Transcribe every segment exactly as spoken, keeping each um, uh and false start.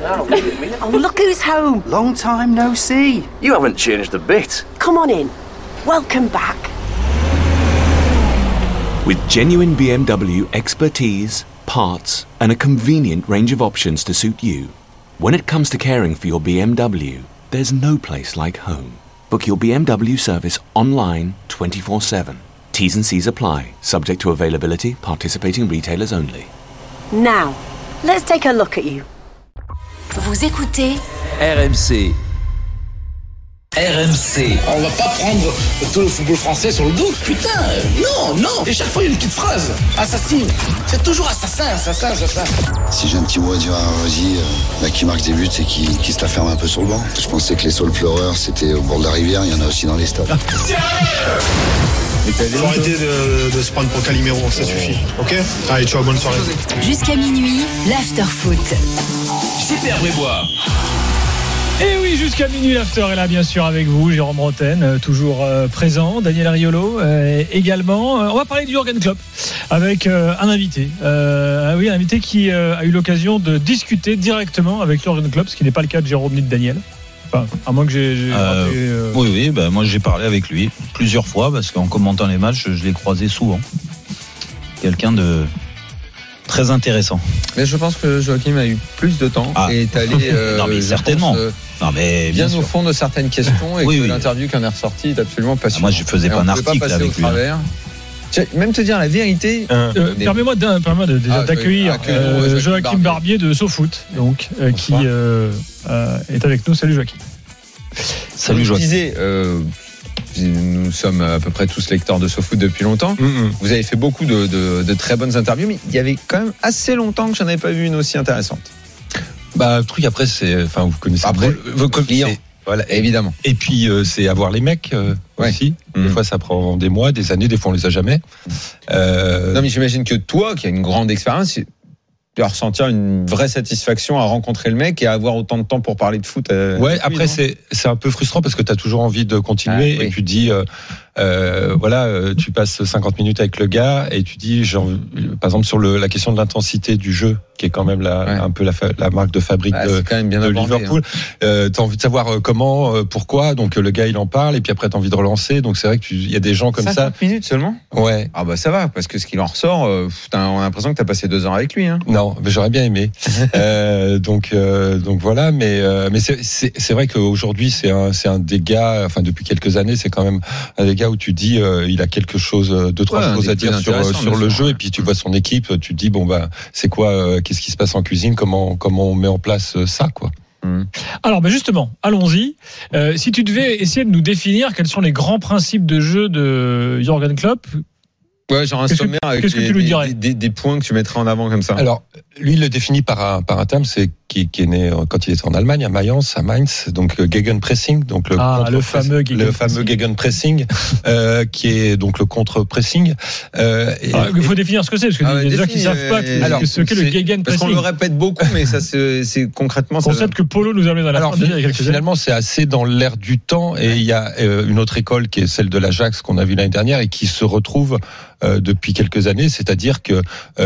Oh, look who's home. Long time no see. You haven't changed a bit. Come on in. Welcome back. With genuine B M W expertise, parts, and a convenient range of options to suit you, when it comes to caring for your B M W, there's no place like home. Book your B M W service online twenty-four seven. T's and C's apply, subject to availability, participating retailers only. Now, let's take a look at you. Vous écoutez R M C. R M C. On va pas prendre tout le football français sur le dos. Putain, non, non. Et chaque fois, il y a une petite phrase. Assassine. C'est toujours assassin, assassin, assassin. Si j'ai un petit mot à dire à Rosie, euh, là, qui marque des buts et qui, qui se la ferme un peu sur le banc. Je pensais que les saules pleureurs, c'était au bord de la rivière. Il y en a aussi dans les stades. Il faut arrêter de, de se prendre pour Calimero, ça suffit. Ok ? Allez, ciao, bonne soirée. jusqu'à minuit, l'after-foot. Super Brébois. Et oui, jusqu'à minuit, l'after est là, bien sûr, avec vous, Jérôme Roten, euh, toujours euh, présent, Daniel Ariolo euh, également. Euh, on va parler du Jürgen Klopp avec euh, un invité. Euh, oui, un invité qui euh, a eu l'occasion de discuter directement avec Jürgen Klopp, ce qui n'est pas le cas de Jérôme ni de Daniel. Enfin, à moins que j'ai. j'ai euh, rappelé, euh... Oui, oui, bah, moi j'ai parlé avec lui plusieurs fois parce qu'en commentant les matchs, je l'ai croisé souvent. Quelqu'un de très intéressant. Mais je pense que Joachim a eu plus de temps ah. et est allé. Euh, non, mais certainement. Pense, euh, non, mais bien, bien au fond de certaines questions et oui, que oui. l'interview qui en est ressortie est absolument passionnante. Ah, moi, je faisais et pas un article pas avec lui. Travers. Même te dire la vérité. Euh, euh, des... Permets-moi, permets-moi de, déjà ah, d'accueillir euh, Joachim, Joachim Barbier. Barbier de SoFoot, donc euh, qui euh, euh, est avec nous. Salut Joachim. Salut Joachim. Je disais, euh, nous sommes à peu près tous lecteurs de SoFoot depuis longtemps. Mm-hmm. Vous avez fait beaucoup de, de, de très bonnes interviews, mais il y avait quand même assez longtemps que j'en avais pas vu une aussi intéressante. Bah, le truc après, c'est, enfin, vous connaissez après vos clients. Voilà, évidemment. Et puis euh, c'est avoir les mecs euh, ouais. aussi. Mmh. Des fois ça prend des mois, des années, des fois on les a jamais. Euh... Non mais j'imagine que toi, qui as une grande expérience, tu dois ressentir une vraie satisfaction à rencontrer le mec et à avoir autant de temps pour parler de foot. Euh, ouais. Lui, après non c'est c'est un peu frustrant parce que tu as toujours envie de continuer ah, oui. et tu te dis euh, euh, voilà, euh, tu passes cinquante minutes avec le gars et tu dis genre, par exemple sur le, la question de l'intensité du jeu, qui est quand même la, ouais. un peu la, la marque de fabrique bah, de, quand même bien de abordé, Liverpool. Hein. Euh, t'as envie de savoir comment, euh, pourquoi. Donc le gars il en parle et puis après t'as envie de relancer. Donc c'est vrai que tu, il y a des gens comme ça. cinquante minutes seulement. Ouais. Ah bah ça va parce que ce qu'il en ressort, euh, on a l'impression que t'as passé deux heures avec lui. Hein. Non, mais j'aurais bien aimé. euh, donc euh, donc voilà, mais euh, mais c'est, c'est c'est vrai qu'aujourd'hui c'est un c'est un des gars. Enfin depuis quelques années c'est quand même un des gars où tu dis euh, il a quelque chose, deux trois ouais, choses à dire sur sur le jeu et puis tu vois son équipe, tu te dis bon bah c'est quoi, euh, qu'est-ce qui se passe en cuisine, comment comment on met en place ça quoi. Mmh. Alors, ben justement, allons-y. Euh, si tu devais essayer de nous définir quels sont les grands principes de jeu de Jürgen Klopp. Ouais, genre un qu'est-ce sommaire que, avec qu'est-ce des, que tu lui dirais des, des, des points que tu mettrais en avant comme ça. Alors, lui, il le définit par un, par un terme, c'est qui, qui est né quand il était en Allemagne, à Mayence, à Mainz, donc Gegenpressing, donc le ah, le fameux le fameux Gegenpressing, euh, qui est donc le contre-pressing. Euh, et, ah, il faut et, définir ce que c'est, parce qu'il ah, y a des gens qui ne savent pas euh, alors, ce qu'est le Gegenpressing. Parce qu'on le répète beaucoup, mais ça c'est, c'est concrètement ça. Concept que Polo nous a amené dans la alors, fin, finalement, finalement c'est assez dans l'air du temps, et il y a euh, une autre école qui est celle de l'Ajax qu'on a vu l'année dernière et qui se retrouve Euh, depuis quelques années, c'est-à-dire que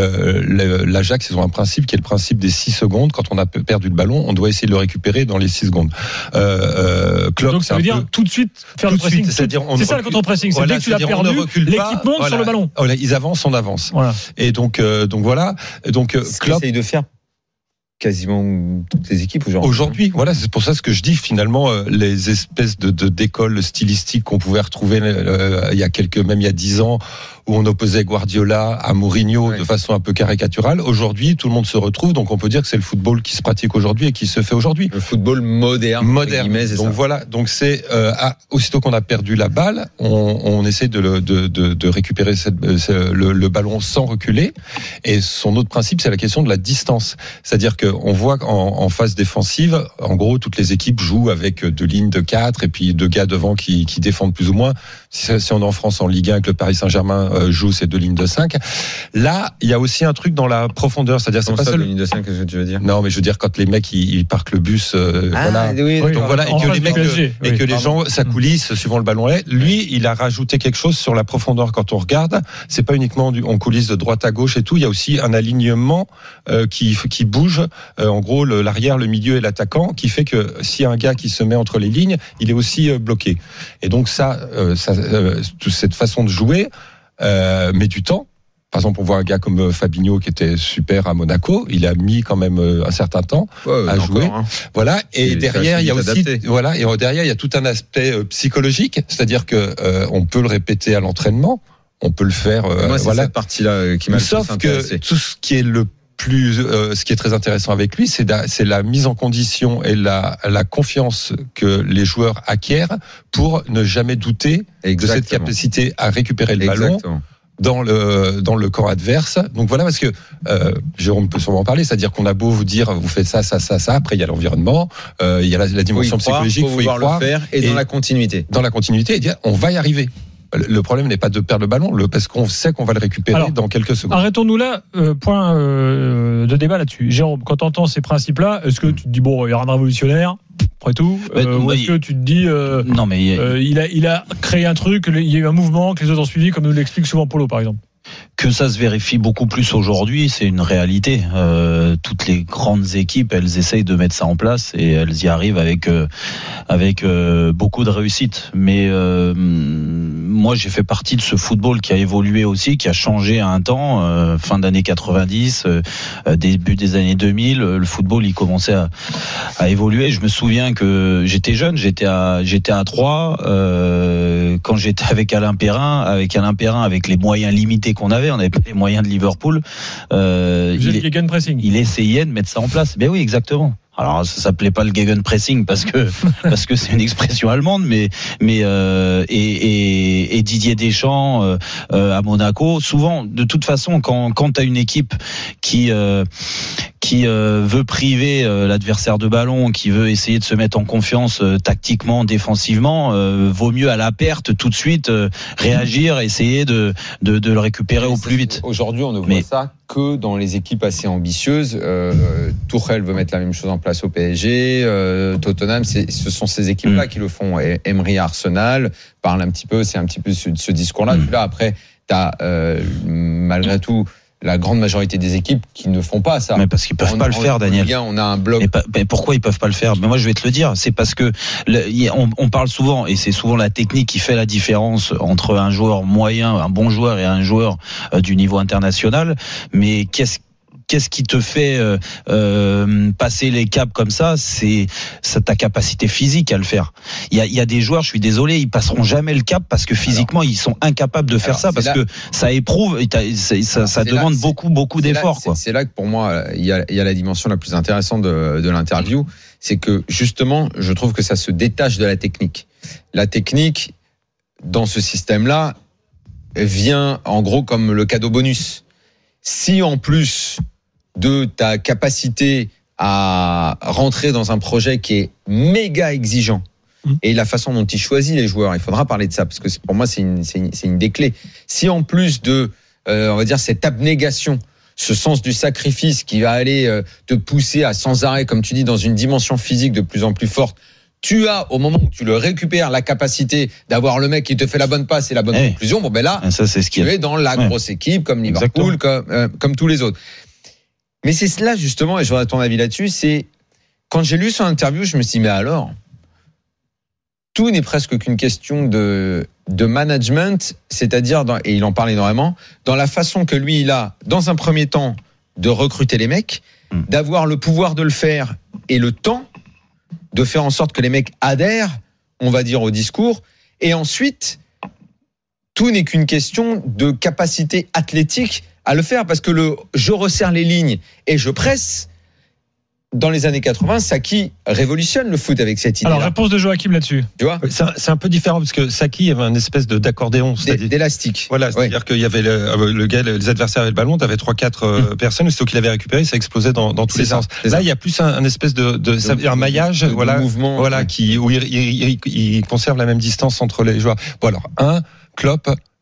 euh, l'Ajax, ils ont un principe qui est le principe des six secondes. Quand on a perdu le ballon, on doit essayer de le récupérer dans les six secondes. Euh, euh, Klopp, donc ça veut dire peu... tout de suite faire tout le pressing. Suite, c'est-à-dire on c'est ça le contre-pressing, c'est voilà, dès que tu l'as perdu, l'équipe monte voilà, sur le ballon. Voilà, ils avancent, on avance. Voilà. Et donc, euh, donc voilà. Donc Ce Klopp essaye de faire quasiment toutes les équipes aujourd'hui. Aujourd'hui, voilà, c'est pour ça ce que je dis finalement, euh, les espèces de, de d'écoles stylistiques qu'on pouvait retrouver euh, il y a quelques, même il y a dix ans, où on opposait Guardiola à Mourinho ouais. de façon un peu caricaturale. Aujourd'hui, tout le monde se retrouve, donc on peut dire que c'est le football qui se pratique aujourd'hui et qui se fait aujourd'hui. Le football moderne. Moderne. Donc ça. Voilà, donc c'est euh, à, aussitôt qu'on a perdu la balle, on, on essaie de, le, de, de, de récupérer cette, le, le ballon sans reculer. Et son autre principe, c'est la question de la distance. C'est-à-dire que on voit qu'en en phase défensive, en gros, toutes les équipes jouent avec deux lignes de quatre et puis deux gars devant qui, qui défendent plus ou moins. Si, si on est en France en Ligue un avec le Paris Saint-Germain euh, joue ces deux lignes de cinq. Là, il y a aussi un truc dans la profondeur, c'est-à-dire c'est Comment pas ça, seul deux lignes de cinq, qu'est-ce que tu veux dire? Non, mais je veux dire quand les mecs ils, ils parquent le bus, euh, Ah, voilà. oui, Donc d'accord. voilà, et En que face les du mecs P S G, et oui, que les pardon. gens s'acoulissent suivant le ballon. Lui, il a rajouté quelque chose sur la profondeur. Quand on regarde, c'est pas uniquement du, on coulisse de droite à gauche et tout. Il y a aussi un alignement euh, qui qui bouge. Euh, en gros, le, l'arrière, le milieu et l'attaquant, qui fait que s'il y a un gars qui se met entre les lignes, il est aussi euh, bloqué. Et donc ça, euh, ça euh, toute cette façon de jouer euh, met du temps. Par exemple, on voit un gars comme Fabinho qui était super à Monaco, il a mis quand même un certain temps Ouais, à encore, jouer. hein. Voilà, et C'est- derrière c'est il y a assez aussi vite adapté. voilà, et derrière il y a tout un aspect euh, psychologique, c'est-à-dire que euh, on peut le répéter à l'entraînement, on peut le faire euh, Moi, c'est voilà. cette partie-là euh, qui m'a le plus Sauf intéressé. que tout ce qui est le plus, euh, ce qui est très intéressant avec lui, c'est la, c'est la mise en condition et la, la confiance que les joueurs acquièrent pour ne jamais douter Exactement. de cette capacité à récupérer le ballon Exactement. dans le dans le camp adverse. Donc voilà, parce que euh, Jérôme peut sûrement en parler, c'est-à-dire qu'on a beau vous dire vous faites ça, ça, ça, ça. Après il y a l'environnement, euh, il y a la, la dimension Faut y croire, psychologique, faut faut y vouloir croire, le faire et, dans la continuité. dans la continuité, et dire on va y arriver. Le le problème n'est pas de perdre le ballon, le, parce qu'on sait qu'on va le récupérer Alors, dans quelques secondes. Arrêtons-nous là, euh, point euh, de débat là-dessus. Jérôme, quand tu entends ces principes-là, est-ce que tu te dis, bon, il y a rien de révolutionnaire, après tout Ouais, euh, Ou ouais, est-ce que tu te dis, euh, Non, mais il- euh, il, a, il a créé un truc, il y a eu un mouvement que les autres ont suivi, comme nous l'explique souvent Polo, par exemple? que ça se vérifie beaucoup plus aujourd'hui, c'est une réalité. Euh, toutes les grandes équipes, elles essayent de mettre ça en place et elles y arrivent avec euh, avec euh, beaucoup de réussite. Mais euh, moi, j'ai fait partie de ce football qui a évolué aussi, qui a changé à un temps, euh, fin d'années quatre-vingt-dix, euh, début des années deux mille. Le football, il commençait à, à évoluer. Je me souviens que j'étais jeune, j'étais à j'étais à Troyes euh, quand j'étais avec Alain Perrin, avec Alain Perrin, avec les moyens limités qu'on avait, on n'avait pas les moyens de Liverpool. Euh, Vous il, êtes gegenpressing. il essayait de mettre ça en place. Ben oui, exactement. Alors ça s'appelait pas le gegenpressing parce que parce que c'est une expression allemande, mais mais euh, et, et, et Didier Deschamps euh, euh, à Monaco, souvent de toute façon quand quand t'as une équipe qui euh, qui euh, veut priver euh, l'adversaire de ballon, qui veut essayer de se mettre en confiance euh, tactiquement, défensivement, euh, vaut mieux à la perte tout de suite euh, réagir, essayer de, de de le récupérer au plus vite. Aujourd'hui, on ne voit Mais- ça que dans les équipes assez ambitieuses. Euh, Tuchel veut mettre la même chose en place au P S G. Euh, Tottenham, c'est, ce sont ces équipes-là Mm. qui le font. Et Emery, Arsenal parle un petit peu. C'est un petit peu ce, ce discours-là. Mm. Puis là, après, t'as euh, malgré tout la grande majorité des équipes qui ne font pas ça. Mais parce qu'ils peuvent En- pas le en- faire, en Daniel. Ligue un, on a un bloc. Mais, pas- mais pourquoi ils peuvent pas le faire? Mais moi, je vais te le dire. C'est parce que le- y a- on, on parle souvent, et c'est souvent la technique qui fait la différence entre un joueur moyen, un bon joueur, et un joueur euh, du niveau international. Mais qu'est-ce Qu'est-ce qui te fait euh, euh, passer les caps comme ça? C'est, c'est ta capacité physique à le faire. Il y a, il y a des joueurs, je suis désolé, ils passeront jamais le cap parce que physiquement ils sont incapables de faire alors, ça c'est parce là- que ça éprouve, et t'as- ça, ça, ça c'est là- demande c'est- beaucoup beaucoup C'est là- d'efforts. c'est- Quoi. C'est là que pour moi, il y a, il y a la dimension la plus intéressante de, de l'interview, c'est que justement, je trouve que ça se détache de la technique. La technique, dans ce système-là, vient en gros comme le cadeau bonus. Si en plus de ta capacité à rentrer dans un projet qui est méga exigeant, et la façon dont il choisit les joueurs, il faudra parler de ça parce que c'est- pour moi c'est une, c'est une, c'est une des clés. Si en plus de, euh, on va dire cette abnégation, ce sens du sacrifice qui va aller euh, te pousser à sans arrêt, comme tu dis, dans une dimension physique de plus en plus forte, tu as au moment où tu le récupères la capacité d'avoir le mec qui te fait la bonne passe et la bonne Hey. conclusion. Bon ben là, Ça, c'est ce qui tu est. es dans la Ouais. grosse équipe comme Liverpool, Exactement. comme, euh, comme tous les autres. Mais c'est cela justement, et je voudrais ton avis là-dessus, c'est quand j'ai lu son interview, je me suis dit, mais alors, tout n'est presque qu'une question de, de management, c'est-à-dire, dans, et il en parle énormément, dans la façon que lui, il a, dans un premier temps, de recruter les mecs, Mm. d'avoir le pouvoir de le faire et le temps de faire en sorte que les mecs adhèrent, on va dire, au discours, et ensuite, tout n'est qu'une question de capacité athlétique à le faire, parce que le je resserre les lignes et je presse, dans les années quatre-vingts, Saki révolutionne le foot avec cette idée-là. Alors, réponse de Joachim là-dessus. Tu vois, C'est un, c'est un peu différent parce que Saki avait une espèce de d'accordéon, D- c'est-à-dire d'élastique. voilà, c'est-à-dire qu'il y avait le, le gars, les adversaires avaient le ballon, t'avais trois quatre euh, Mmh. personnes, aussitôt qu'il avait récupéré, ça explosait dans, dans tous C'est les ça, sens. c'est Là, ça. il y a plus un, un espèce de, de, ça veut dire un maillage, de- de voilà, mouvement, voilà, ouais. qui où il, il, il- il conserve la même distance entre les joueurs. Bon alors, un, Klopp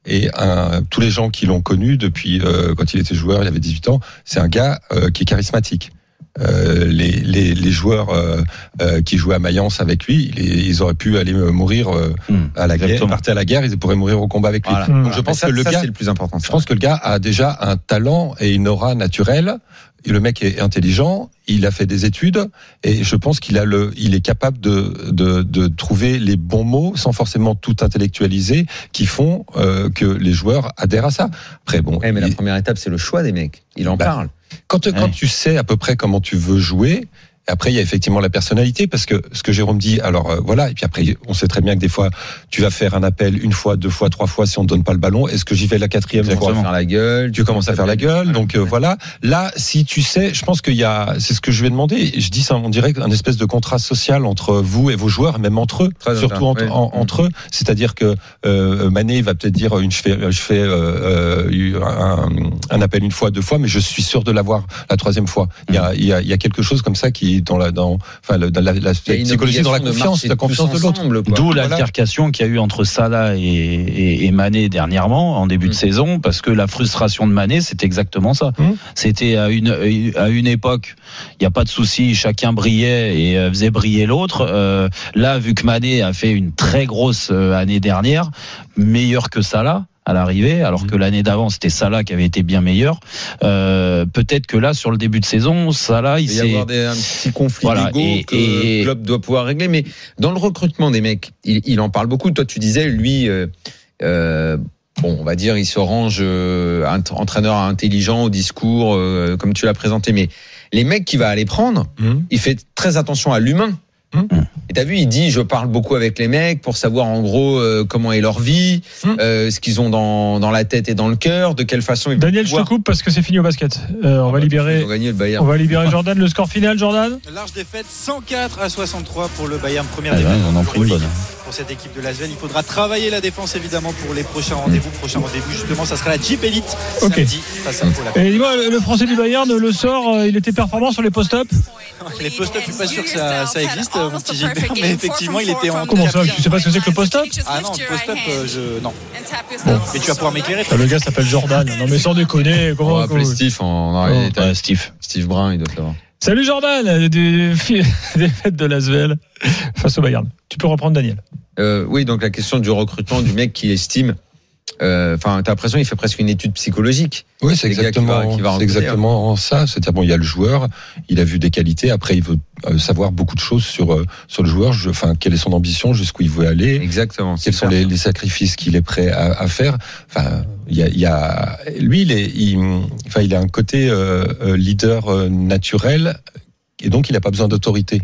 Et un, tous les gens qui l'ont connu depuis euh, quand il était joueur, il avait dix-huit ans, c'est un gars euh, qui est charismatique. Euh, les, les, les joueurs euh, euh, qui jouaient à Mayence avec lui, les, ils auraient pu aller mourir euh, mmh, à la guerre, partir à la guerre, ils pourraient mourir au combat avec lui. Voilà. Donc je pense ça, que le ça, gars, c'est le plus important. Je pense que le gars a déjà un talent et une aura naturelle. Et le mec est intelligent, il a fait des études et je pense qu'il a le, il est capable de, de, de trouver les bons mots sans forcément tout intellectualiser qui font euh, que les joueurs adhèrent à ça. Après bon, ouais, mais il, la première étape c'est le choix des mecs. Il en bah, parle. Quand, quand ouais. tu sais à peu près comment tu veux jouer. Après, il y a effectivement la personnalité, parce que ce que Jérôme dit, alors euh, voilà, et puis après, on sait très bien que des fois, tu vas faire un appel une fois, deux fois, trois fois, si on ne donne pas le ballon. Est-ce que j'y vais la quatrième fois? Tu commences à faire la gueule. Tu commences à faire la gueule, donc euh, voilà. Là, si tu sais, je pense qu'il y a, c'est ce que je lui ai demandé, je dis ça, on dirait un espèce de contrat social entre vous et vos joueurs, même entre eux, très surtout entre, ouais. en, entre eux. C'est-à-dire que euh, Mané va peut-être dire, une, je fais, je fais euh, euh, un, un appel une fois, deux fois, mais je suis sûr de l'avoir la troisième fois. Il y a, il y a, il y a quelque chose comme ça qui dans la, dans, enfin, dans la, la psychologie, dans la confiance, la confiance de l'autre. D'où voilà. l'altercation qu'il y a eu entre Salah et, et, et Mané dernièrement, en début mmh. de saison, parce que la frustration de Mané, c'était exactement ça. Mmh. C'était à une, à une époque, il n'y a pas de souci, chacun brillait et faisait briller l'autre. Euh, là, vu que Mané a fait une très grosse année dernière, meilleure que Salah, à l'arrivée, alors que l'année d'avant c'était Salah qui avait été bien meilleur. Euh, peut-être que là sur le début de saison, Salah il, il va y avoir des, un petit conflit voilà, d'ego et, que et... le club doit pouvoir régler. Mais dans le recrutement des mecs, il, il en parle beaucoup. Toi tu disais lui, euh, euh, bon on va dire il se range euh, entraîneur intelligent au discours euh, comme tu l'as présenté. Mais les mecs qu'il va aller prendre, mmh. il fait très attention à l'humain. Mmh. Et t'as vu, il dit je parle beaucoup avec les mecs pour savoir en gros euh, comment est leur vie, mmh. euh, ce qu'ils ont dans dans la tête et dans le cœur, de quelle façon ils Daniel, pouvoir... je te coupe parce que c'est fini au basket. Euh, on ah va bah, libérer. On va libérer Jordan. Le score final, Jordan. Large défaite, cent quatre à soixante-trois pour le Bayern. Première ah défaite. Ouais, on en prie une bonne. Pour cette équipe de l'Asvel, il faudra travailler la défense évidemment pour les prochains rendez-vous. Prochain rendez-vous justement, ça sera la Jeep Elite okay. samedi face à Pau. Et dis-moi, le Français du Bayern, le sort, il était performant sur les post-up. Les post-up, je suis pas sûr que ça, ça existe, mon petit Gilbert, mais effectivement, il était en. Comment ça? Tu sais pas ce que c'est que le post-up? Ah non, le post-up, euh, je non. Bon. Mais tu vas pouvoir m'éclairer. Le gars s'appelle Jordan. Non mais sans déconner. Comment on va appeler Steve en oh. ouais, Steve. Steve Brun, il doit savoir. Salut Jordan, des, des fêtes de l'Asvel face au Bayern. Tu peux reprendre Daniel. Euh, oui, donc la question du recrutement du mec qui estime. Enfin, euh, t'as l'impression qu'il fait presque une étude psychologique. Oui, c'est exactement, qui va, qui va c'est exactement ça. C'est-à-dire bon, il y a le joueur, il a vu des qualités. Après, il veut euh, savoir beaucoup de choses sur euh, sur le joueur. Je, enfin, quelle est son ambition, jusqu'où il veut aller. Exactement. Quels sont les, les sacrifices qu'il est prêt à, à faire. Enfin, il y a, il y a, lui, il est, il, enfin, il a un côté euh, leader euh, naturel, et donc il n'a pas besoin d'autorité.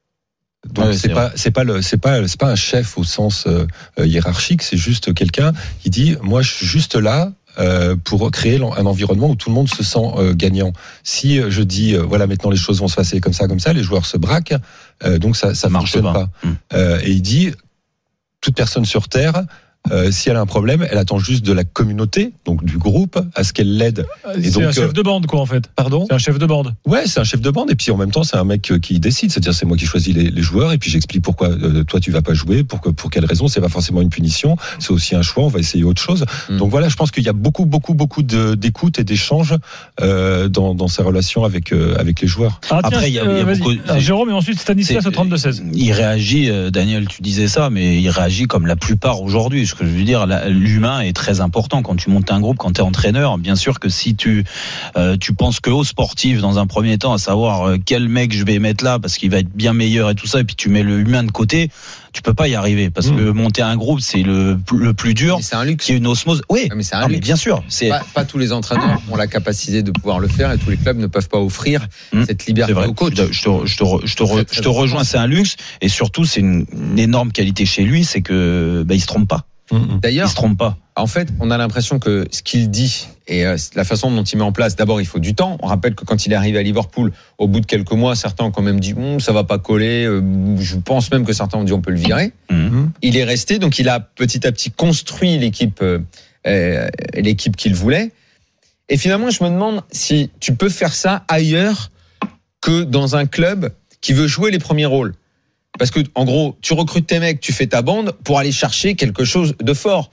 Donc ouais, c'est, c'est pas c'est pas le c'est pas c'est pas un chef au sens euh, hiérarchique, c'est juste quelqu'un qui dit moi je suis juste là euh, pour créer un environnement où tout le monde se sent euh, gagnant. Si je dis euh, voilà maintenant les choses vont se passer comme ça comme ça, les joueurs se braquent, euh, donc ça ça marche pas. pas. Mmh. Euh, et il dit toute personne sur terre. Euh, si elle a un problème, elle attend juste de la communauté, donc du groupe, à ce qu'elle l'aide. Et c'est donc, un chef de bande, quoi, en fait. Pardon ? C'est un chef de bande. Ouais, c'est un chef de bande, et puis en même temps, c'est un mec qui décide. C'est-à-dire, c'est moi qui choisis les, les joueurs, et puis j'explique pourquoi euh, toi tu vas pas jouer, pour que, pour quelle raison. C'est pas forcément une punition, c'est aussi un choix. On va essayer autre chose. Mmh. Donc voilà, je pense qu'il y a beaucoup, beaucoup, beaucoup de, d'écoute et d'échange euh, dans, dans ses relations avec euh, avec les joueurs. Ah, tiens, Après, il y a, euh, y a beaucoup. Alors, Jérôme, et ensuite Stanislas au trente-deux seize. Il réagit, euh, Daniel, tu disais ça, mais il réagit comme la plupart aujourd'hui. Ce que je veux dire, la, l'humain est très important quand tu montes un groupe, quand tu es entraîneur. Bien sûr que si tu euh, tu penses que au sportif dans un premier temps, à savoir euh, quel mec je vais mettre là parce qu'il va être bien meilleur et tout ça, et puis tu mets le humain de côté, tu peux pas y arriver parce mmh. que monter un groupe c'est le le plus dur. Mais c'est un luxe. Qui est une osmose. Oui, mais c'est un non, luxe. Mais bien sûr. C'est pas, pas tous les entraîneurs ont la capacité de pouvoir le faire et tous les clubs ne peuvent pas offrir mmh. cette liberté au coach. Je te je te je te, je te, re, je te rejoins. C'est un luxe et surtout c'est une, une énorme qualité chez lui, c'est que bah, il se trompe pas. D'ailleurs, il se trompe pas. En fait, on a l'impression que ce qu'il dit et euh, la façon dont il met en place, d'abord, il faut du temps. On rappelle que quand il est arrivé à Liverpool, au bout de quelques mois, certains ont quand même dit hm, ça va pas coller. Euh, je pense même que certains ont dit on peut le virer. Mm-hmm. Il est resté, donc il a petit à petit construit l'équipe, euh, euh, l'équipe qu'il voulait. Et finalement, je me demande si tu peux faire ça ailleurs que dans un club qui veut jouer les premiers rôles. Parce que, en gros, tu recrutes tes mecs, tu fais ta bande pour aller chercher quelque chose de fort.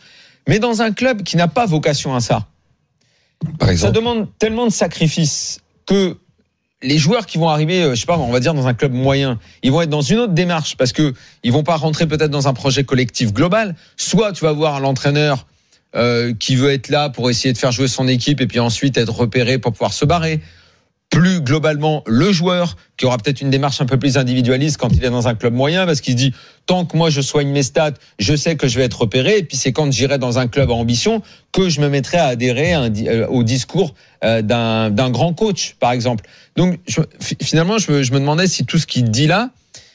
Mais dans un club qui n'a pas vocation à ça, par exemple, ça demande tellement de sacrifices que les joueurs qui vont arriver, je sais pas, on va dire dans un club moyen, ils vont être dans une autre démarche parce que ils vont pas rentrer peut-être dans un projet collectif global. Soit tu vas voir l'entraîneur euh, qui veut être là pour essayer de faire jouer son équipe et puis ensuite être repéré pour pouvoir se barrer. Plus globalement, le joueur qui aura peut-être une démarche un peu plus individualiste quand il est dans un club moyen parce qu'il se dit tant que moi je soigne mes stats, je sais que je vais être repéré et puis c'est quand j'irai dans un club à ambition que je me mettrai à adhérer à un, euh, au discours euh, d'un, d'un grand coach par exemple. Donc je, finalement je me, je me demandais si tout ce qu'il dit là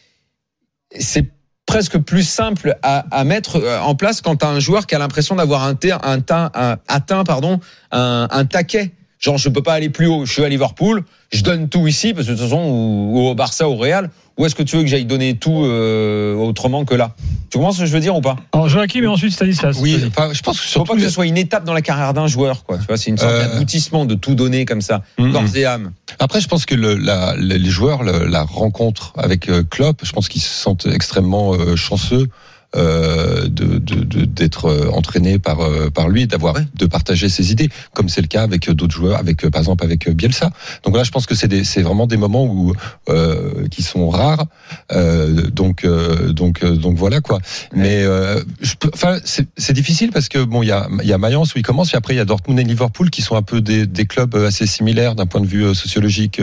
c'est presque plus simple à, à mettre en place quand tu as un joueur qui a l'impression d'avoir un, ter, un, un, un atteint pardon, un, un taquet. Genre, je peux pas aller plus haut. Je suis à Liverpool, je donne tout ici, parce que de toute façon, ou, ou au Barça, ou au Real, où est-ce que tu veux que j'aille donner tout euh, autrement que là? Tu comprends ce que je veux dire ou pas? Alors, Joachim et ensuite Stanislas. Oui, enfin, je pense que faut pas que ce soit une étape dans la carrière d'un joueur, quoi. Tu vois, c'est une sorte euh... d'aboutissement de tout donner comme ça, mm-hmm. corps et âme. Après, je pense que le, la, les joueurs, le, la rencontre avec Klopp, je pense qu'ils se sentent extrêmement euh, chanceux. Euh, de, de, de d'être entraîné par par lui, d'avoir ouais. de partager ses idées, comme c'est le cas avec d'autres joueurs, avec par exemple avec Bielsa. Donc là, je pense que c'est des, c'est vraiment des moments où euh, qui sont rares. Euh, donc euh, donc donc voilà quoi. Mais euh, je peux, enfin c'est c'est difficile parce que bon il y a il y a Mayence où il commence, et après il y a Dortmund et Liverpool qui sont un peu des des clubs assez similaires d'un point de vue sociologique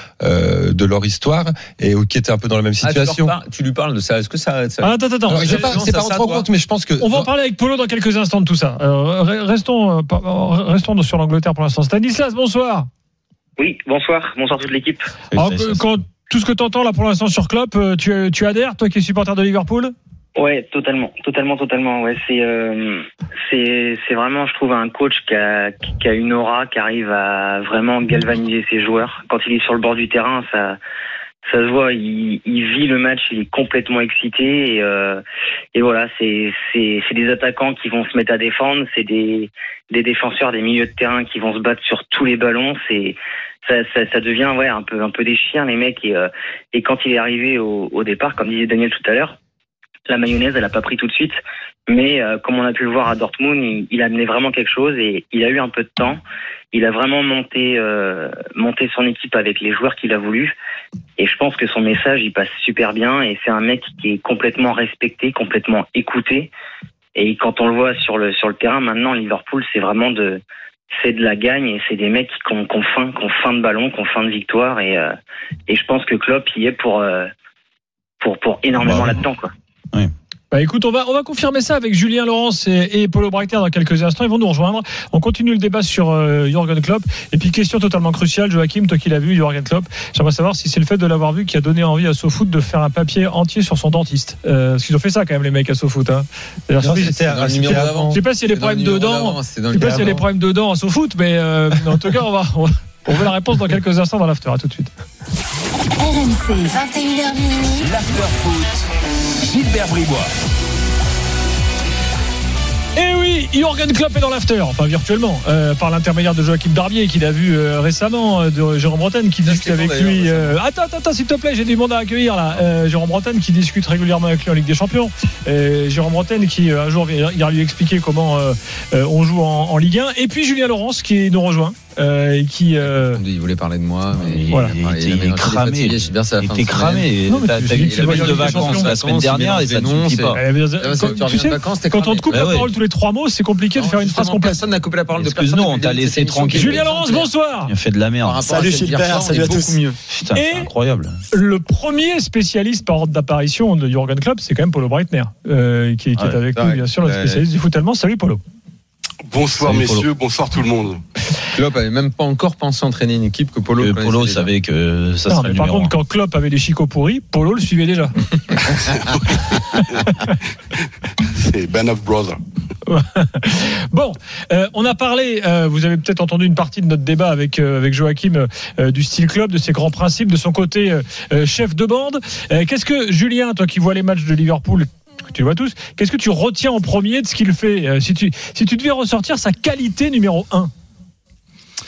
euh, de leur histoire et qui étaient un peu dans la même situation. Ah, tu, par, tu lui parles de ça. Est-ce que ça, ça... Ah, attends attends. Alors, je pas, c'est pas rentré en compte, mais je pense que. On va en parler avec Polo dans quelques instants de tout ça. Euh, restons, restons sur l'Angleterre pour l'instant. Stanislas, bonsoir. Oui, bonsoir. Bonsoir toute l'équipe. Alors, quand, tout ce que tu entends là pour l'instant sur Klopp, tu, tu adhères, toi qui es supporter de Liverpool? Ouais, totalement, totalement, totalement. Ouais, c'est, euh, c'est, c'est vraiment, je trouve, un coach qui a, qui a une aura, qui arrive à vraiment galvaniser ses joueurs. Quand il est sur le bord du terrain, ça. Ça se voit, il, il vit le match, il est complètement excité et, euh, et voilà, c'est, c'est, c'est des attaquants qui vont se mettre à défendre, c'est des, des défenseurs, des milieux de terrain qui vont se battre sur tous les ballons. C'est ça, ça, ça devient ouais un peu un peu des chiens les mecs et, euh, et quand il est arrivé au, au départ, comme disait Daniel tout à l'heure, la mayonnaise elle a pas pris tout de suite, mais euh, comme on a pu le voir à Dortmund, il, il a amené vraiment quelque chose et il a eu un peu de temps. Il a vraiment monté euh, monté son équipe avec les joueurs qu'il a voulu. Et je pense que son message, il passe super bien. Et c'est un mec qui est complètement respecté, complètement écouté. Et quand on le voit sur le sur le terrain, maintenant, Liverpool, c'est vraiment de c'est de la gagne. Et c'est des mecs qui ont, qui ont faim, qui ont faim de ballon, qui ont faim de victoire. Et euh, et je pense que Klopp y est pour euh, pour pour énormément bah, là-dedans, quoi. Oui. Bah écoute, on va on va confirmer ça avec Julien Laurence et, et Polo Breiter dans quelques instants. Ils vont nous rejoindre. On continue le débat sur euh, Jürgen Klopp. Et puis question totalement cruciale, Joachim, toi qui l'as vu, Jürgen Klopp. J'aimerais savoir si c'est le fait de l'avoir vu qui a donné envie à SoFoot de faire un papier entier sur son dentiste. Euh, parce qu'ils ont fait ça quand même les mecs à SoFoot. Hein. Non, c'était, c'était un numéro d'avant. Je sais pas s'il y a des problèmes de dents. Je sais pas s'il y a des problèmes de dents à SoFoot, mais euh, en tout cas on va on, va on veut la réponse dans quelques instants dans l'after. À tout de suite. R M C vingt et une heures minuit. L'after foot. Gilbert Bribois. Et oui, Jürgen Klopp est dans l'after, enfin virtuellement, euh, par l'intermédiaire de Joachim Darbier, qu'il a vu euh, récemment, euh, de Jérôme Bretagne, qui discute avec lui. Euh, attends, attends, attends, s'il te plaît, j'ai du monde à accueillir là. Euh, Jérôme Bretagne qui discute régulièrement avec lui en Ligue des Champions. Euh, Jérôme Bretagne qui euh, un jour ira lui expliquer comment euh, euh, on joue en, en Ligue un. Et puis Julien Laurence qui nous rejoint. Euh, et qui euh... il voulait parler de moi mais voilà. il, il, il, il est cramé il était cramé non, t'as, t'as eu une semaine de vacances la semaine dernière et ça ne suffit pas tu sais quand on te coupe la parole tous les trois mots c'est compliqué de faire une phrase complète. Personne n'a coupé la parole de personne. Excuse-nous, on t'a laissé tranquille. Julien Laurence, bonsoir. Il a fait de la merde. Salut Gilbert, salut à tous. Putain, c'est incroyable. Le premier spécialiste par ordre d'apparition de Jürgen Klopp, c'est quand même Polo Breitner euh, qui, qui est avec nous bien sûr, le spécialiste du foot allemand. Salut Polo. Bonsoir Salut, messieurs, Polo. Bonsoir tout le monde. Klopp avait même pas encore pensé entraîner une équipe que Polo euh, Polo savait que ça non, serait mais le par contre, un. Quand Klopp avait des chicots pourris, Polo le suivait déjà. C'est Ben of Brother. Bon, euh, on a parlé, euh, vous avez peut-être entendu une partie de notre débat avec, euh, avec Joachim euh, du style Klopp, de ses grands principes, de son côté euh, chef de bande. Euh, qu'est-ce que, Julien, toi qui vois les matchs de Liverpool, que tu vois tous, qu'est-ce que tu retiens en premier de ce qu'il fait, euh, si tu, si tu devais ressortir sa qualité numéro un?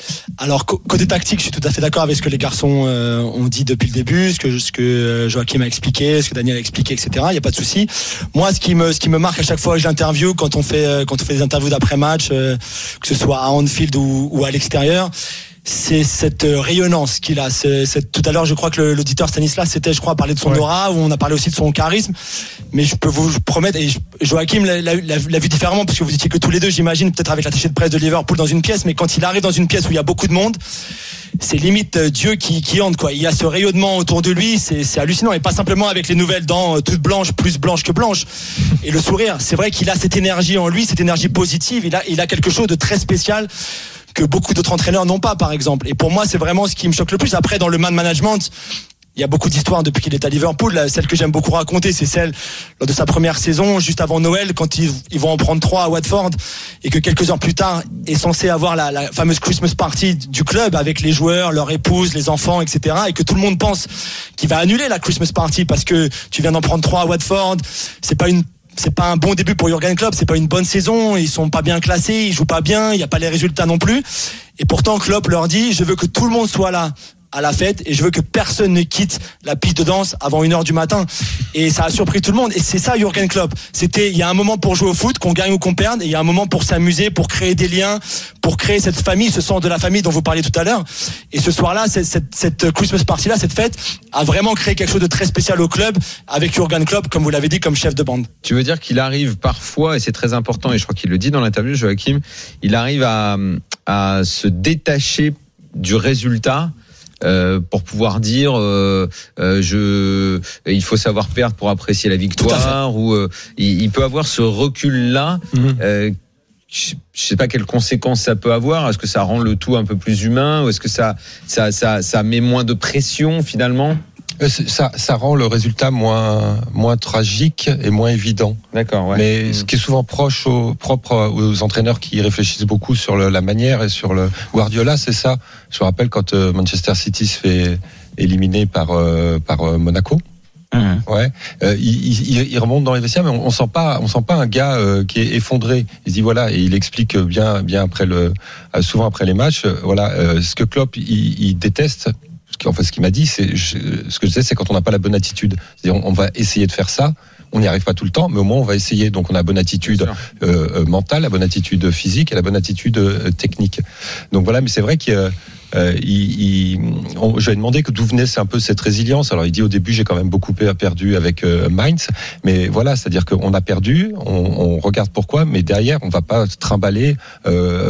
Alors côté tactique, je suis tout à fait d'accord avec ce que les garçons euh, ont dit depuis le début, ce que ce que Joachim a expliqué, ce que Daniel a expliqué, et cetera. Il y a pas de souci. Moi, ce qui me ce qui me marque à chaque fois que j'interviewe, quand on fait quand on fait des interviews d'après match, euh, que ce soit à Anfield ou, ou à l'extérieur, c'est cette rayonnance qu'il a. C'est, c'est, tout à l'heure, je crois que le, l'auditeur Stanislas, c'était, je crois, parler de son ouais. aura, où on a parlé aussi de son charisme. Mais je peux vous promettre, et Joachim l'a, l'a, l'a, l'a vu différemment, parce que vous étiez que tous les deux, j'imagine, peut-être avec l'attaché de presse de Liverpool dans une pièce, mais quand il arrive dans une pièce où il y a beaucoup de monde, c'est limite Dieu qui, qui hante, quoi. Il y a ce rayonnement autour de lui, c'est, c'est hallucinant. Et pas simplement avec les nouvelles dents toutes blanches, plus blanches que blanches. Et le sourire, c'est vrai qu'il a cette énergie en lui, cette énergie positive. Il a, il a quelque chose de très spécial que beaucoup d'autres entraîneurs n'ont pas, par exemple. Et pour moi, c'est vraiment ce qui me choque le plus. Après, dans le man management, il y a beaucoup d'histoires depuis qu'il est à Liverpool. Celle que j'aime beaucoup raconter, c'est celle lors de sa première saison, juste avant Noël, quand ils, ils vont en prendre trois à Watford, et que quelques heures plus tard, est censé avoir la, la fameuse Christmas party du club avec les joueurs, leurs épouses, les enfants, et cetera. Et que tout le monde pense qu'il va annuler la Christmas party parce que tu viens d'en prendre trois à Watford. C'est pas une C'est pas un bon début pour Jürgen Klopp, c'est pas une bonne saison, ils sont pas bien classés, ils jouent pas bien, il y a pas les résultats non plus. Et pourtant Klopp leur dit, je veux que tout le monde soit là à la fête et je veux que personne ne quitte la piste de danse avant une heure du matin. Et ça a surpris tout le monde. Et c'est ça Jürgen Klopp. C'était, il y a un moment pour jouer au foot, qu'on gagne ou qu'on perde, et il y a un moment pour s'amuser, pour créer des liens, pour créer cette famille, ce sens de la famille dont vous parliez tout à l'heure. Et ce soir-là, cette, cette, cette Christmas party-là, cette fête, a vraiment créé quelque chose de très spécial au club, avec Jürgen Klopp, comme vous l'avez dit, comme chef de bande. Tu veux dire qu'il arrive parfois, et c'est très important, et je crois qu'il le dit dans l'interview, Joachim, il arrive à, à se détacher du résultat, Euh, pour pouvoir dire euh, euh, je il faut savoir perdre pour apprécier la victoire, ou euh, il, il peut avoir ce recul là. Mmh. euh, je, je sais pas quelles conséquences ça peut avoir. Est-ce que ça rend le tout un peu plus humain, ou est-ce que ça ça ça, ça met moins de pression finalement? Ça, ça rend le résultat moins, moins tragique et moins évident. D'accord, ouais. Mais mmh. ce qui est souvent proche au, propre aux entraîneurs qui réfléchissent beaucoup sur le, la manière et sur le Guardiola, c'est ça. Je me rappelle quand euh, Manchester City se fait éliminer par, euh, par euh, Monaco. Mmh. Ouais, euh, il, il, il remonte dans les vestiaires, mais on, on sent pas, on sent pas un gars euh, qui est effondré. Il se dit voilà, et il explique bien, bien après le, euh, souvent après les matchs, euh, voilà, euh, ce que Klopp il, il déteste. En fait, ce qu'il m'a dit, c'est je, ce que je sais, c'est quand on n'a pas la bonne attitude. C'est-à-dire, on, on va essayer de faire ça. On n'y arrive pas tout le temps, mais au moins on va essayer. Donc, on a la bonne attitude euh, mentale, la bonne attitude physique et la bonne attitude euh, technique. Donc voilà, mais c'est vrai qu'il euh, il, il, on, je lui ai demandé que d'où venait un peu cette résilience. Alors, il dit au début, j'ai quand même beaucoup perdu avec euh, Mainz, mais voilà, c'est-à-dire qu'on a perdu, on, on regarde pourquoi, mais derrière, on va pas trimballer euh,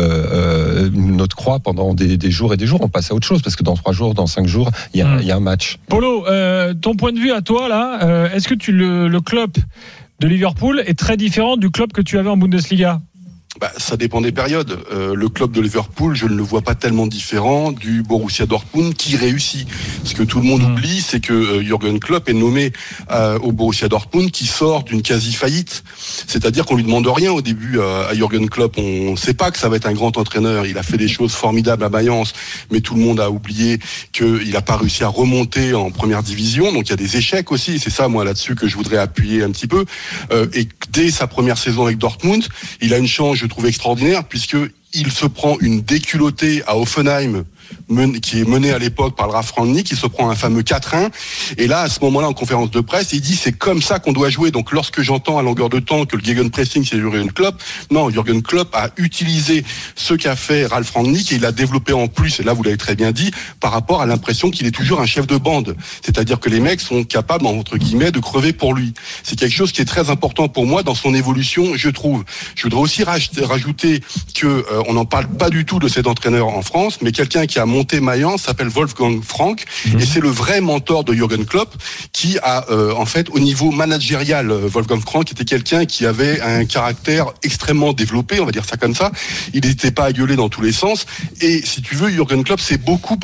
euh, notre croix pendant des, des jours et des jours. On passe à autre chose parce que dans trois jours, dans cinq jours, il y a, mmh. il y a un match. Polo, euh, ton point de vue à toi là, euh, est-ce que tu le, le club de Liverpool est très différent du club que tu avais en Bundesliga? Bah, ça dépend des périodes. Euh, le club de Liverpool, je ne le vois pas tellement différent du Borussia Dortmund qui réussit. Ce que tout le monde mmh. oublie, c'est que euh, Jürgen Klopp est nommé euh, au Borussia Dortmund qui sort d'une quasi-faillite. C'est-à-dire qu'on lui demande rien au début euh, à Jürgen Klopp. On ne sait pas que ça va être un grand entraîneur. Il a fait des choses formidables à Mayence, mais tout le monde a oublié qu'il n'a pas réussi à remonter en première division. Donc il y a des échecs aussi. C'est ça, moi, là-dessus que je voudrais appuyer un petit peu. Euh, et dès sa première saison avec Dortmund, il a une chance, je trouve, extraordinaire, puisque il se prend une déculottée à Hoffenheim, qui est menée à l'époque par le Ralf Rangnick, il se prend un fameux quatre un, et là, à ce moment-là, en conférence de presse, il dit, c'est comme ça qu'on doit jouer. Donc, lorsque j'entends à longueur de temps que le Gegenpressing, c'est Jürgen Klopp, non, Jürgen Klopp a utilisé ce qu'a fait Ralf Rangnick, et il l'a développé en plus, et là, vous l'avez très bien dit, par rapport à l'impression qu'il est toujours un chef de bande. C'est-à-dire que les mecs sont capables, entre guillemets, de crever pour lui. C'est quelque chose qui est très important pour moi dans son évolution, je trouve. Je voudrais aussi rajouter que, euh, on n'en parle pas du tout de cet entraîneur en France, mais quelqu'un qui a monté Mayence s'appelle Wolfgang Frank, mmh. et c'est le vrai mentor de Jürgen Klopp, qui a euh, en fait au niveau managérial, Wolfgang Frank était quelqu'un qui avait un caractère extrêmement développé, on va dire ça comme ça. Il n'était pas à gueuler dans tous les sens, et si tu veux, Jürgen Klopp s'est beaucoup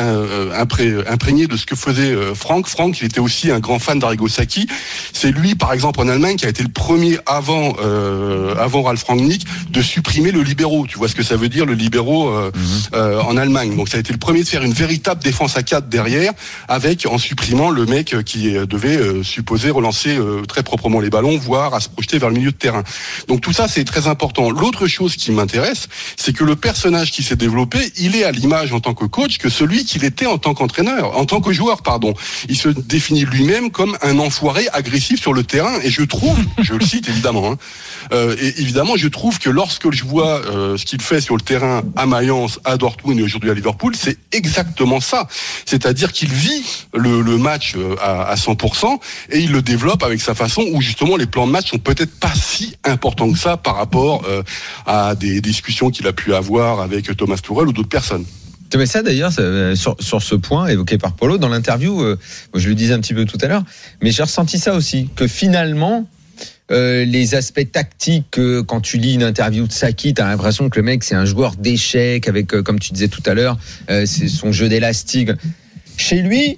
imprégné de ce que faisait Frank. Frank, il était aussi un grand fan d'Arrigo Sacchi. C'est lui, par exemple, en Allemagne, qui a été le premier avant euh, avant Ralf Rangnick de supprimer le libéraux. Tu vois ce que ça veut dire, le libéraux euh, mmh. euh, en Allemagne. Donc, Donc ça a été le premier de faire une véritable défense à quatre derrière, avec en supprimant le mec qui devait euh, supposer relancer euh, très proprement les ballons, voire à se projeter vers le milieu de terrain. Donc tout ça, c'est très important. L'autre chose qui m'intéresse, c'est que le personnage qui s'est développé, il est à l'image en tant que coach que celui qu'il était en tant qu'entraîneur, en tant que joueur, pardon. Il se définit lui-même comme un enfoiré agressif sur le terrain, et je trouve, je le cite évidemment, hein, euh, et évidemment, je trouve que lorsque je vois euh, ce qu'il fait sur le terrain à Mayence, à Dortmund et aujourd'hui à Liverpool, c'est exactement ça. C'est-à-dire qu'il vit le, le match à, à cent pour cent et il le développe avec sa façon où justement les plans de match sont peut-être pas si importants que ça par rapport euh, à des discussions qu'il a pu avoir avec Thomas Tuchel ou d'autres personnes. Mais ça d'ailleurs, sur, sur ce point évoqué par Polo dans l'interview, euh, je le disais un petit peu tout à l'heure, mais j'ai ressenti ça aussi, que finalement euh, les aspects tactiques, euh, quand tu lis une interview de Saki, t'as l'impression que le mec c'est un joueur d'échecs avec, euh, comme tu disais tout à l'heure, euh, c'est son jeu d'élastique. Chez lui,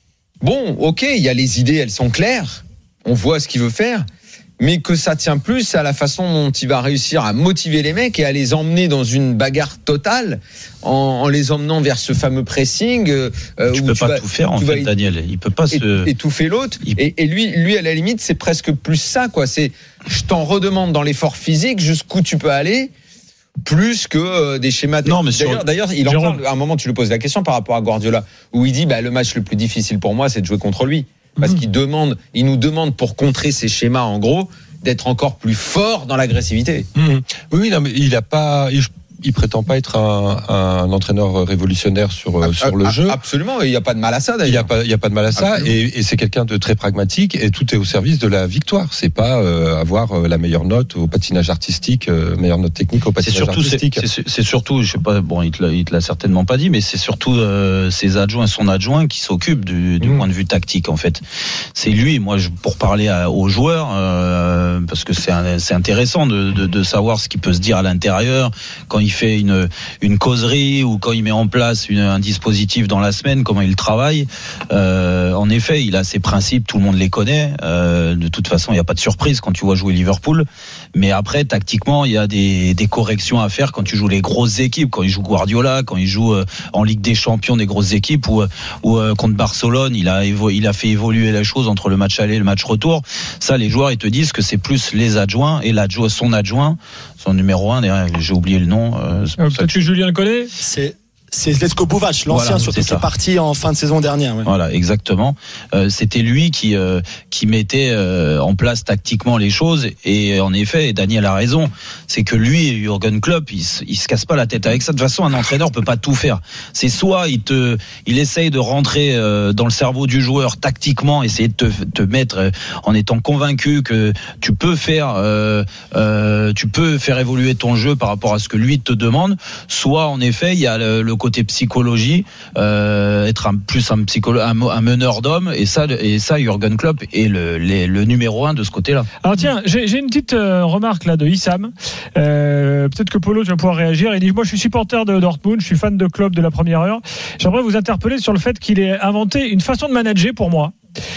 bon, ok, il y a les idées, elles sont claires, on voit ce qu'il veut faire, mais que ça tient plus à la façon dont il va réussir à motiver les mecs et à les emmener dans une bagarre totale en, en les emmenant vers ce fameux pressing. Euh, tu où peux tu pas vas, tout faire en fait, Daniel. Il peut pas se étouffer l'autre. Il... Et, et lui, lui à la limite, c'est presque plus ça, quoi. C'est, je t'en redemande dans l'effort physique jusqu'où tu peux aller. Plus que euh, des schémas. Non, mais d'ailleurs, sur... d'ailleurs, il en parle. À un moment, tu lui poses la question par rapport à Guardiola, où il dit, bah, le match le plus difficile pour moi, c'est de jouer contre lui, parce mmh. qu'il demande, il nous demande pour contrer ces schémas, en gros, d'être encore plus fort dans l'agressivité. Mmh. Oui, non, mais il a pas. Il... Il prétend pas être un, un entraîneur révolutionnaire sur ah, sur ah, le jeu. Absolument, il y a pas de mal à ça d'ailleurs. Il y a pas il y a pas de mal à ça et, et c'est quelqu'un de très pragmatique et tout est au service de la victoire. C'est pas euh, avoir la meilleure note au patinage artistique, euh, meilleure note technique au patinage c'est surtout, artistique. C'est, c'est, c'est surtout, je sais pas, bon, il te l'a, il te l'a certainement pas dit, mais c'est surtout euh, ses adjoints, son adjoint qui s'occupe du, du mmh. point de vue tactique en fait. C'est lui, moi, je, pour parler à, aux joueurs, euh, parce que c'est un, c'est intéressant de, de, de savoir ce qui peut se dire à l'intérieur quand il fait une une causerie ou quand il met en place une, un dispositif dans la semaine, comment il travaille. Euh, en effet, il a ses principes, tout le monde les connaît. Euh, de toute façon, il n'y a pas de surprise quand tu vois jouer Liverpool. Mais après, tactiquement, il y a des, des corrections à faire quand tu joues les grosses équipes, quand il joue Guardiola, quand il joue en Ligue des Champions des grosses équipes ou, ou contre Barcelone, il a, évo- il a fait évoluer la chose entre le match aller et le match retour. Ça, les joueurs, ils te disent que c'est plus les adjoints et l'adjoint, son adjoint, son numéro un, j'ai oublié le nom. Euh, Euh, peut-être que Julien le connaît. C'est c'est Zlatko Buvac, l'ancien, voilà, surtout qui est parti en fin de saison dernière. Ouais. Voilà, exactement. Euh, c'était lui qui euh, qui mettait euh, en place tactiquement les choses. Et en effet, et Daniel a raison, c'est que lui, Jürgen Klopp, il, il se casse pas la tête avec ça. De toute façon, un entraîneur peut pas tout faire. C'est soit il te, il essaye de rentrer euh, dans le cerveau du joueur tactiquement, essayer de te, te mettre euh, en étant convaincu que tu peux faire, euh, euh, tu peux faire évoluer ton jeu par rapport à ce que lui te demande. Soit en effet, il y a le, le côté psychologie, euh, être un, plus un, psycholo- un, un meneur d'hommes, et ça, et ça, Jürgen Klopp est le, le, le numéro un de ce côté-là. Alors tiens, j'ai, j'ai une petite euh, remarque là de Issam. Euh, peut-être que Polo, tu vas pouvoir réagir. Il dit, moi, je suis supporter de Dortmund, je suis fan de Klopp de la première heure. J'aimerais vous interpeller sur le fait qu'il ait inventé une façon de manager pour moi.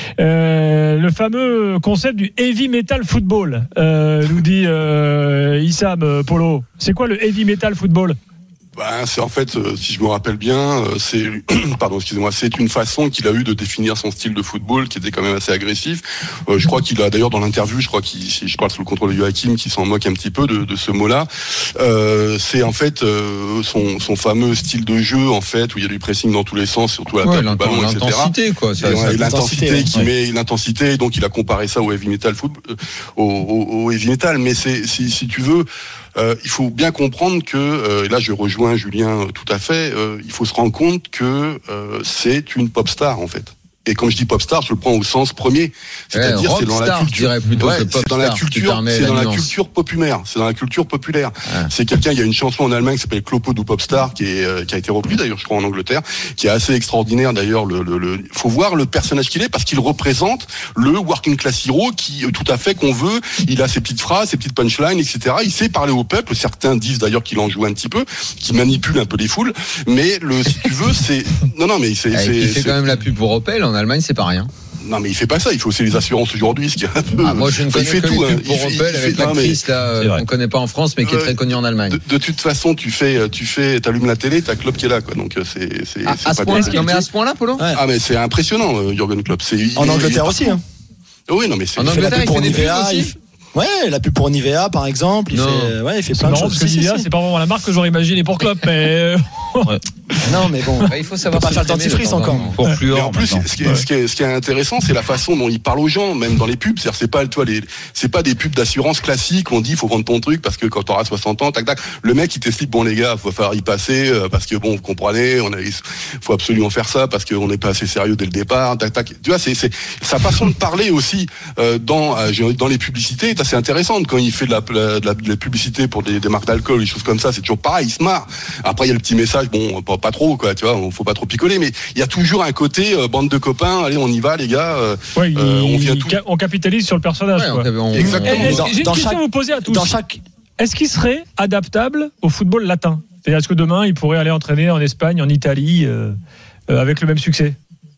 Euh, le fameux concept du heavy metal football, euh, nous dit euh, Issam euh, Polo. C'est quoi le heavy metal football ? Ben, c'est en fait, euh, si je me rappelle bien, euh, c'est, pardon, excusez-moi, c'est une façon qu'il a eu de définir son style de football qui était quand même assez agressif. Euh, je crois qu'il a d'ailleurs dans l'interview, je crois qu'il, si je parle sous le contrôle de Joachim, qui s'en moque un petit peu de, de ce mot-là. Euh, c'est en fait euh, son, son fameux style de jeu en fait où il y a du pressing dans tous les sens, surtout à la ouais, perte du ballon, et cetera. L'intensité, quoi. Ça, et, ça, et l'intensité ouais. qui met l'intensité. Donc il a comparé ça au heavy metal football, euh, au, au, au heavy metal. Mais c'est si, si tu veux. Euh, il faut bien comprendre que, euh, et là je rejoins Julien euh, tout à fait, euh, il faut se rendre compte que euh, c'est une pop star en fait. Et quand je dis pop star, je le prends au sens premier, c'est-à-dire ouais, c'est dans la culture, plutôt ouais, que pop c'est dans la star, culture, c'est dans la culture populaire, c'est dans la culture populaire. Ouais. C'est quelqu'un, il y a une chanson en Allemagne qui s'appelle Clopo du Popstar qui est euh, qui a été reprise d'ailleurs, je crois en Angleterre, qui est assez extraordinaire d'ailleurs. Le, le, le, faut voir le personnage qu'il est parce qu'il représente le working class hero qui euh, tout à fait qu'on veut. Il a ses petites phrases, ses petites punchlines, et cetera. Il sait parler au peuple. Certains disent d'ailleurs qu'il en joue un petit peu, qu'il manipule un peu les foules. Mais le, si tu veux, c'est non non mais c'est. Ah, c'est il fait c'est... quand même la pub pour Opel. en Allemagne, c'est pas rien. Non, mais il fait pas ça. Il fait aussi les assurances aujourd'hui, ce qui est un peu. Ah, moi, je ne connais il fait que tout. les Hein. pubs pour il Opel fait, avec non, l'actrice là, qu'on connaît pas en France, mais qui est très connue en Allemagne. De, de toute façon, tu fais, tu fais, t'allumes la télé, t'as Klopp qui est là, quoi. Donc c'est, c'est. À, c'est à pas ce point, bien. non, mais à ce point-là, Polo. Ouais. Ah, mais c'est impressionnant, euh, Jürgen Klopp. C'est, en il, Angleterre il aussi. Hein. Oui, non, mais c'est. En Angleterre, il fait des pubs aussi. Ouais, la pub pour Nivea par exemple, il non. fait, ouais, il fait c'est plein de choses. Parce que Nivea, c'est pas vraiment la marque que j'aurais imaginé pour Klopp, mais ouais. Non, mais bon, bah, il faut savoir pas faire le dentifrice encore. Pour ouais. Fluor, mais en plus, ce qui, est, ce, qui est, ce qui est intéressant, c'est la façon dont il parle aux gens, même dans les pubs. C'est-à-dire, c'est pas, toi, les, c'est pas des pubs d'assurance classiques. On dit, faut vendre ton truc parce que quand t'auras soixante ans, tac, tac. Le mec, il t'explique, bon les gars, faut falloir y passer parce que bon, vous comprenez, on a, faut absolument faire ça parce qu'on n'est pas assez sérieux dès le départ, tac, tac. Tu vois, c'est, c'est sa façon de parler aussi euh, dans, euh, dans les publicités est assez intéressante. Quand il fait de la, de la, de la publicité pour des, des marques d'alcool, des choses comme ça, c'est toujours pareil, il se marre. Après, il y a le petit message, bon, pas, pas trop, quoi, tu vois, faut pas trop picoler, mais il y a toujours un côté euh, bande de copains, allez, on y va, les gars. Euh, ouais, euh, on vient il, tout. On capitalise sur le personnage. Ouais, quoi. On, on, Exactement. Est-ce, dans, j'ai une dans question chaque, à vous poser à tous. Dans chaque... Est-ce qu'il serait adaptable au football latin ? C'est-à-dire, est-ce que demain, il pourrait aller entraîner en Espagne, en Italie, euh, euh, avec le même succès ?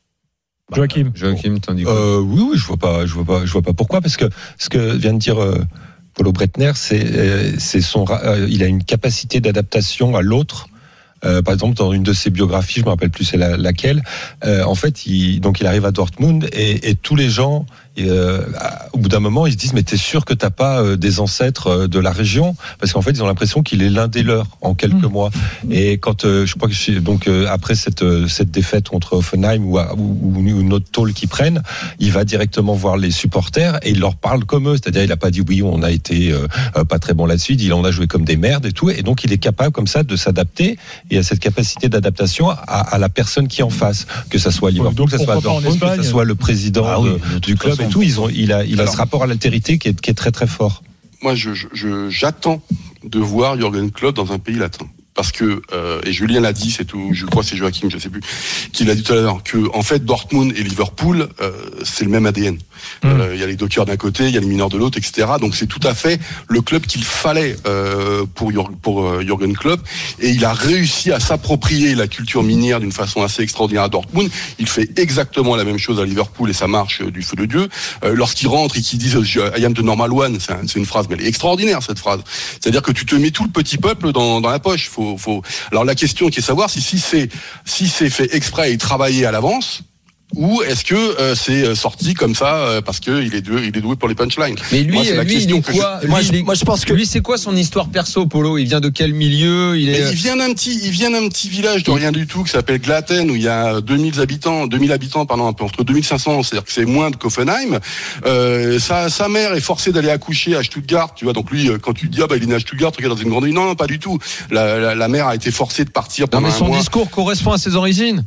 Joachim. Joachim, t'en dis quoi ? euh, Oui, oui, je vois pas, je vois pas, je vois pas pourquoi, parce que ce que vient de dire euh, Polo Breitner, c'est, euh, c'est son, euh, il a une capacité d'adaptation à l'autre. Euh, par exemple, dans une de ses biographies, je me rappelle plus c'est la, laquelle. Euh, en fait, il, donc il arrive à Dortmund et, et tous les gens, euh, au bout d'un moment, ils se disent mais t'es sûr que t'as pas euh, des ancêtres euh, de la région ? Parce qu'en fait, ils ont l'impression qu'il est l'un des leurs en quelques mmh. mois. Et quand euh, je crois que je, donc euh, après cette euh, cette défaite contre Hoffenheim ou, ou, ou une autre tôle qu'ils prennent, il va directement voir les supporters et il leur parle comme eux. C'est-à-dire, il a pas dit oui, on a été euh, pas très bon là-dessus. Il dit on a joué comme des merdes et tout. Et donc, il est capable comme ça de s'adapter. Et à cette capacité d'adaptation à, à la personne qui est en face, que ça soit Liverpool, que ça soit Dortmund, que ça soit le président ah oui, de, du club façon. Et tout. Ils ont, il a, il a Alors, ce rapport à l'altérité qui est, qui est très très fort. Moi, je, je, j'attends de voir Jürgen Klopp dans un pays latin. Parce que, euh, et Julien l'a dit, c'est tout, je crois que c'est Joachim, je sais plus, qui l'a dit tout à l'heure, que en fait Dortmund et Liverpool, euh, c'est le même A D N. Il mmh. euh, y a les dockers d'un côté, il y a les mineurs de l'autre, et cetera. Donc c'est tout à fait le club qu'il fallait euh, pour pour euh, Jürgen Klopp, et il a réussi à s'approprier la culture minière d'une façon assez extraordinaire à Dortmund. Il fait exactement la même chose à Liverpool et ça marche du feu de Dieu. Euh, lorsqu'il rentre et qu'il dit I am the normal one, c'est, un, c'est une phrase, mais elle est extraordinaire cette phrase. C'est-à-dire que tu te mets tout le petit peuple dans, dans la poche. Faut, faut... Alors la question qui est de savoir si, si c'est si c'est fait exprès et travaillé à l'avance. Ou est-ce que euh, c'est sorti comme ça euh, parce que il est doué, il est doué pour les punchlines. Mais lui, moi, lui, il est quoi je... Moi, je, moi, je pense que lui, c'est quoi son histoire perso, Polo ? Il vient de quel milieu ? Il est. Il vient d'un petit, il vient d'un petit village de rien du tout qui s'appelle Glatten où il y a deux mille habitants, deux mille habitants, pardon, un peu entre deux mille cinq cents, c'est-à-dire que c'est moins de qu'Offenheim. Euh, sa, sa mère est forcée d'aller accoucher à Stuttgart, tu vois. Donc lui, quand tu dis ah bah il est né à Stuttgart, regarde dans une grande ville, non, non, pas du tout. La, la, la mère a été forcée de partir pendant non, mais son un mois. discours correspond à ses origines.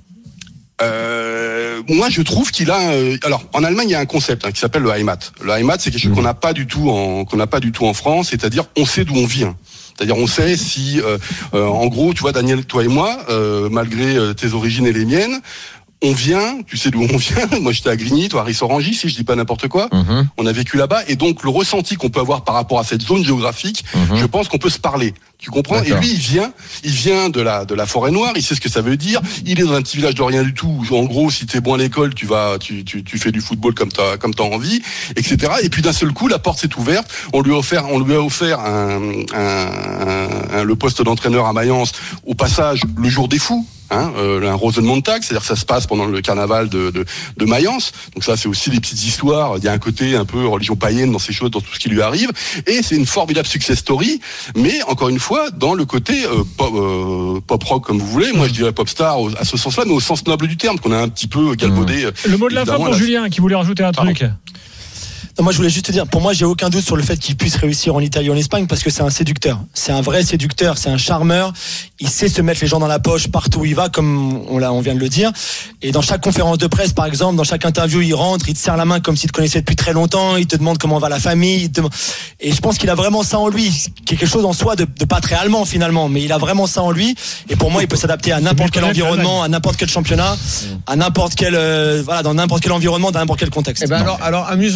Euh, moi, je trouve qu'il a. Euh, alors, en Allemagne, il y a un concept hein, qui s'appelle le Heimat. Le Heimat, c'est quelque chose mmh. qu'on n'a pas du tout en qu'on n'a pas du tout en France. C'est-à-dire, on sait d'où on vient. C'est-à-dire, on sait si, euh, euh, en gros, tu vois, Daniel, toi et moi, euh, malgré euh, tes origines et les miennes. On vient, tu sais d'où on vient. Moi, j'étais à Grigny, toi à Rissorangis, si je dis pas n'importe quoi. Mmh. On a vécu là-bas, et donc le ressenti qu'on peut avoir par rapport à cette zone géographique, mmh. je pense qu'on peut se parler. Tu comprends ? D'accord. Et lui, il vient, il vient de la de la forêt noire. Il sait ce que ça veut dire. Il est dans un petit village de rien du tout. Où, en gros, si t'es bon à l'école, tu vas, tu tu tu fais du football comme t'as comme t'as envie, et cetera. Et puis d'un seul coup, la porte s'est ouverte. On lui a offert, on lui a offert un, un, un, un le poste d'entraîneur à Mayence. Au passage, le jour des fous. Hein, euh, un Rosenmontag, c'est-à-dire que ça se passe pendant le carnaval de, de, de Mayence. Donc ça, c'est aussi des petites histoires. Il y a un côté un peu religion païenne dans ces choses, dans tout ce qui lui arrive. Et c'est une formidable success story. Mais encore une fois, dans le côté euh, pop, euh, pop rock, comme vous voulez. Moi, je dirais pop star à ce sens-là, mais au sens noble du terme, qu'on a un petit peu galvaudé. Mmh. Le mot de la fin pour là, Julien, qui voulait rajouter un truc. Pardon. Non, moi je voulais juste te dire, pour moi j'ai aucun doute sur le fait qu'il puisse réussir en Italie ou en Espagne parce que c'est un séducteur, c'est un vrai séducteur, c'est un charmeur, il sait se mettre les gens dans la poche partout où il va comme on, l'a, on vient de le dire, et dans chaque conférence de presse par exemple, dans chaque interview il rentre, il te serre la main comme s'il te connaissait depuis très longtemps, il te demande comment va la famille, te... et je pense qu'il a vraiment ça en lui, qui est quelque chose en soi de, de pas très allemand finalement, mais il a vraiment ça en lui, et pour moi il peut s'adapter à n'importe quel environnement, à n'importe quel championnat, à n'importe quel, euh, voilà, dans n'importe quel environnement, dans n'importe quel contexte. Et ben alors, alors amusons-nous. C'est fini,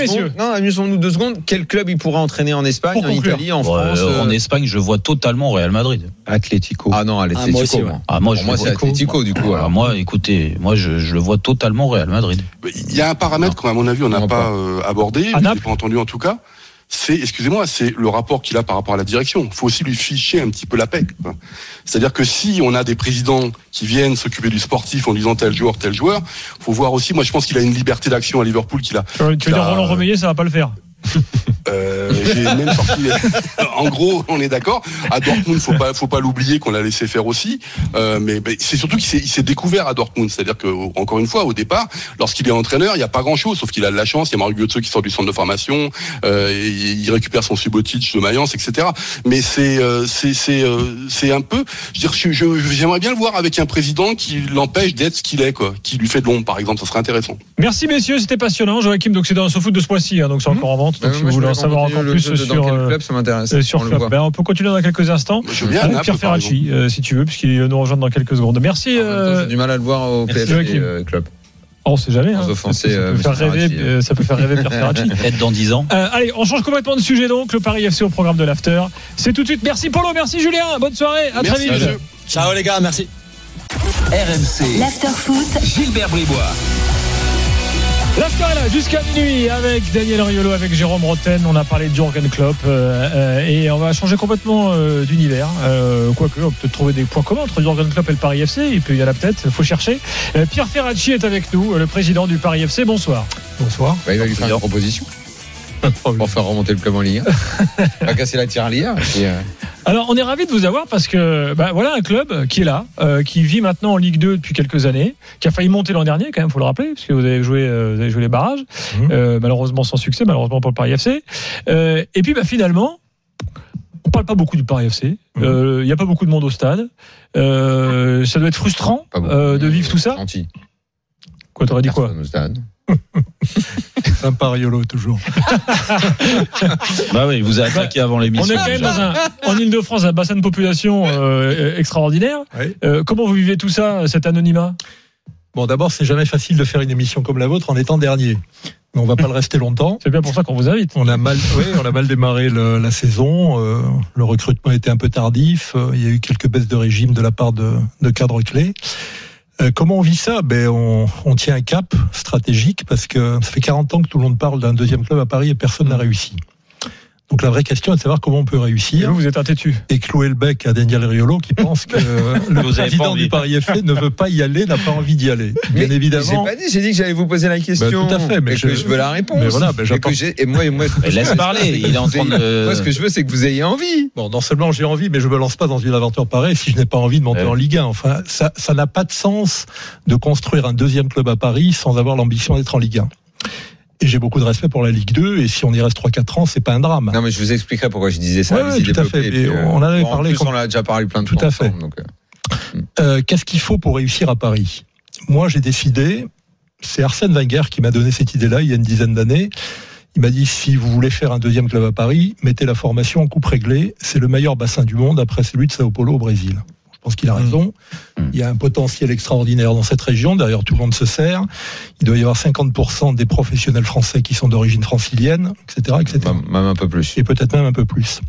secondes. Non, amusons-nous deux secondes. Quel club il pourra entraîner en Espagne, Pour en conclure. Italie, en Ouais, France euh, En euh, Espagne, je vois totalement Real Madrid. Atlético. Ah non, Atlético. Ah, moi aussi, ouais. Ah, moi, Pour je moi, le c'est vois- Atlético, du coup. Alors, alors. moi, écoutez, moi, je, je le vois totalement Real Madrid. Il y a un paramètre qu'à mon avis on n'a Non, pas pas. euh, abordé, À je Naples. l'ai pas entendu en tout cas. C'est, excusez-moi, c'est le rapport qu'il a par rapport à la direction. Il faut aussi lui ficher un petit peu la paix. quoi. C'est-à-dire que si on a des présidents qui viennent s'occuper du sportif en disant tel joueur, tel joueur, faut voir aussi. Moi, je pense qu'il a une liberté d'action à Liverpool qu'il a. Tu veux qu'il dire a- Roland Remeillet, ça va pas le faire. Euh, j'ai même sorti. En gros, on est d'accord. À Dortmund, faut pas, faut pas l'oublier qu'on l'a laissé faire aussi. Euh, mais, mais c'est surtout qu'il s'est, il s'est découvert à Dortmund. C'est-à-dire que, encore une fois, au départ, lorsqu'il est entraîneur, il y a pas grand-chose, sauf qu'il a de la chance. Il y a Mario Götze qui sort du centre de formation. Euh, et il récupère son Subotic de Mayence, et cetera. Mais c'est, euh, c'est, c'est, euh, c'est un peu. Je veux dire, je, je, j'aimerais bien le voir avec un président qui l'empêche d'être ce qu'il est, quoi, qui lui fait de l'ombre, par exemple. Ça serait intéressant. Merci messieurs, c'était passionnant. Joachim, donc c'est dans SoFoot de ce mois-ci, hein, donc c'est encore en vente. Donc Euh, si moi, vous je voulez en voulais savoir continuer encore le plus jeu de sur dans quel euh, club, ça m'intéresse. euh, sur On le Club. voit. Ben, on peut continuer dans quelques instants. Je veux bien à avec Naples, Pierre par Ferracci, euh, si tu veux, puisqu'il nous rejoint dans quelques secondes. Merci. En même temps, euh, J'ai du mal à le voir au P merci, S G Joachim. euh, club. On sait jamais. Sans hein. offenser, ça, ça euh, peut faire Monsieur rêver, Ferracci. euh, ça peut faire rêver Pierre Ferracci. Peut-être dans dix ans. Euh, allez, on change complètement de sujet donc. Le Paris F C au programme de l'after. C'est tout de suite. Merci Polo, merci Julien. Bonne soirée. À Merci, très vite. monsieur. Ciao les gars, merci. R M C, L'after-foot, Gilbert Bribois. L'after est là jusqu'à minuit avec Daniel Riolo, avec Jérôme Rotten. On a parlé de Jürgen Klopp euh, euh, et on va changer complètement euh, d'univers. Euh, quoique, on peut peut-être trouver des points communs entre Jürgen Klopp et le Paris F C. Et puis il y en a peut-être, il faut chercher. Euh, Pierre Ferracci est avec nous, le président du Paris F C. Bonsoir. Bonsoir. Bah, il va lui faire une proposition pour faire remonter le club en Ligue un. Il va casser la tirelire. Et puis, euh, Alors, on est ravis de vous avoir parce que bah, voilà un club qui est là, euh, qui vit maintenant en Ligue deux depuis quelques années, qui a failli monter l'an dernier, quand même, faut le rappeler, parce que vous avez joué, euh, vous avez joué les barrages, Mmh. euh, malheureusement sans succès, malheureusement pour le Paris F C. Euh, et puis, bah, finalement, on parle pas beaucoup du Paris F C. Il Mmh. n'y a pas beaucoup de monde au stade. Euh, ça doit être frustrant pas beaucoup. euh, de vivre tout ça. Gentil. Quoi, t'aurais dit quoi? Personne au stade. Sympa Riolo, toujours. Bah oui, il vous a attaqué avant On l'émission. est quand même déjà. dans un, en Ile-de-France, un bassin de population euh, extraordinaire. Oui. Euh, comment vous vivez tout ça, cet anonymat? Bon, d'abord, c'est jamais facile de faire une émission comme la vôtre en étant dernier. Mais on va pas le rester longtemps. C'est bien pour ça qu'on vous invite. On a mal, oui, on a mal démarré le- la saison. Euh, le recrutement était un peu tardif. Euh, il y a eu quelques baisses de régime de la part de, de cadres clés. Euh, comment on vit ça? Ben, on, on tient un cap stratégique parce que ça fait quarante ans que tout le monde parle d'un deuxième club à Paris et personne n'a réussi. Donc la vraie question est de savoir comment on peut Et réussir vous, vous êtes un têtu. et clouer le bec à Daniel Riolo qui pense que le Vous avez pas président envie. du Paris F C ne veut pas y aller, n'a pas envie d'y aller. Bien Mais évidemment. J'ai pas dit, j'ai dit que j'allais vous poser la question. Bah, tout à fait, mais et je- que je veux la réponse. mais voilà, ben, et, j'apporte- que j'ai- et moi, et moi, Mais laisse parler, il est en train de- Moi, ce que je veux, c'est que vous ayez envie. Bon, non seulement j'ai envie, mais je me lance pas dans une aventure pareille si je n'ai pas envie de monter Ouais. en Ligue un. Enfin, ça, ça n'a pas de sens de construire un deuxième club à Paris sans avoir l'ambition d'être en Ligue un. Et j'ai beaucoup de respect pour la Ligue deux, et si on y reste trois quatre ans, c'est pas un drame. Non, mais je vous expliquerai pourquoi je disais ça. Ouais, allez-y, ouais, tout à développez, fait. et puis, Et euh, on en avait bon, parlé En plus, quand- on l'a déjà parlé plein de Tout fois. à fait. ensemble, donc, euh, Euh, qu'est-ce qu'il faut pour réussir à Paris? Moi, j'ai décidé, c'est Arsène Wenger qui m'a donné cette idée-là il y a une dizaine d'années. Il m'a dit, si vous voulez faire un deuxième club à Paris, mettez la formation en coupe réglée. C'est le meilleur bassin du monde après celui de Sao Paulo au Brésil. Je pense qu'il a raison. Il y a un potentiel extraordinaire dans cette région. D'ailleurs, tout le monde se sert. Il doit y avoir cinquante pour cent des professionnels français qui sont d'origine francilienne, et cetera, et cetera. Même même un peu plus. Et peut-être même un peu plus.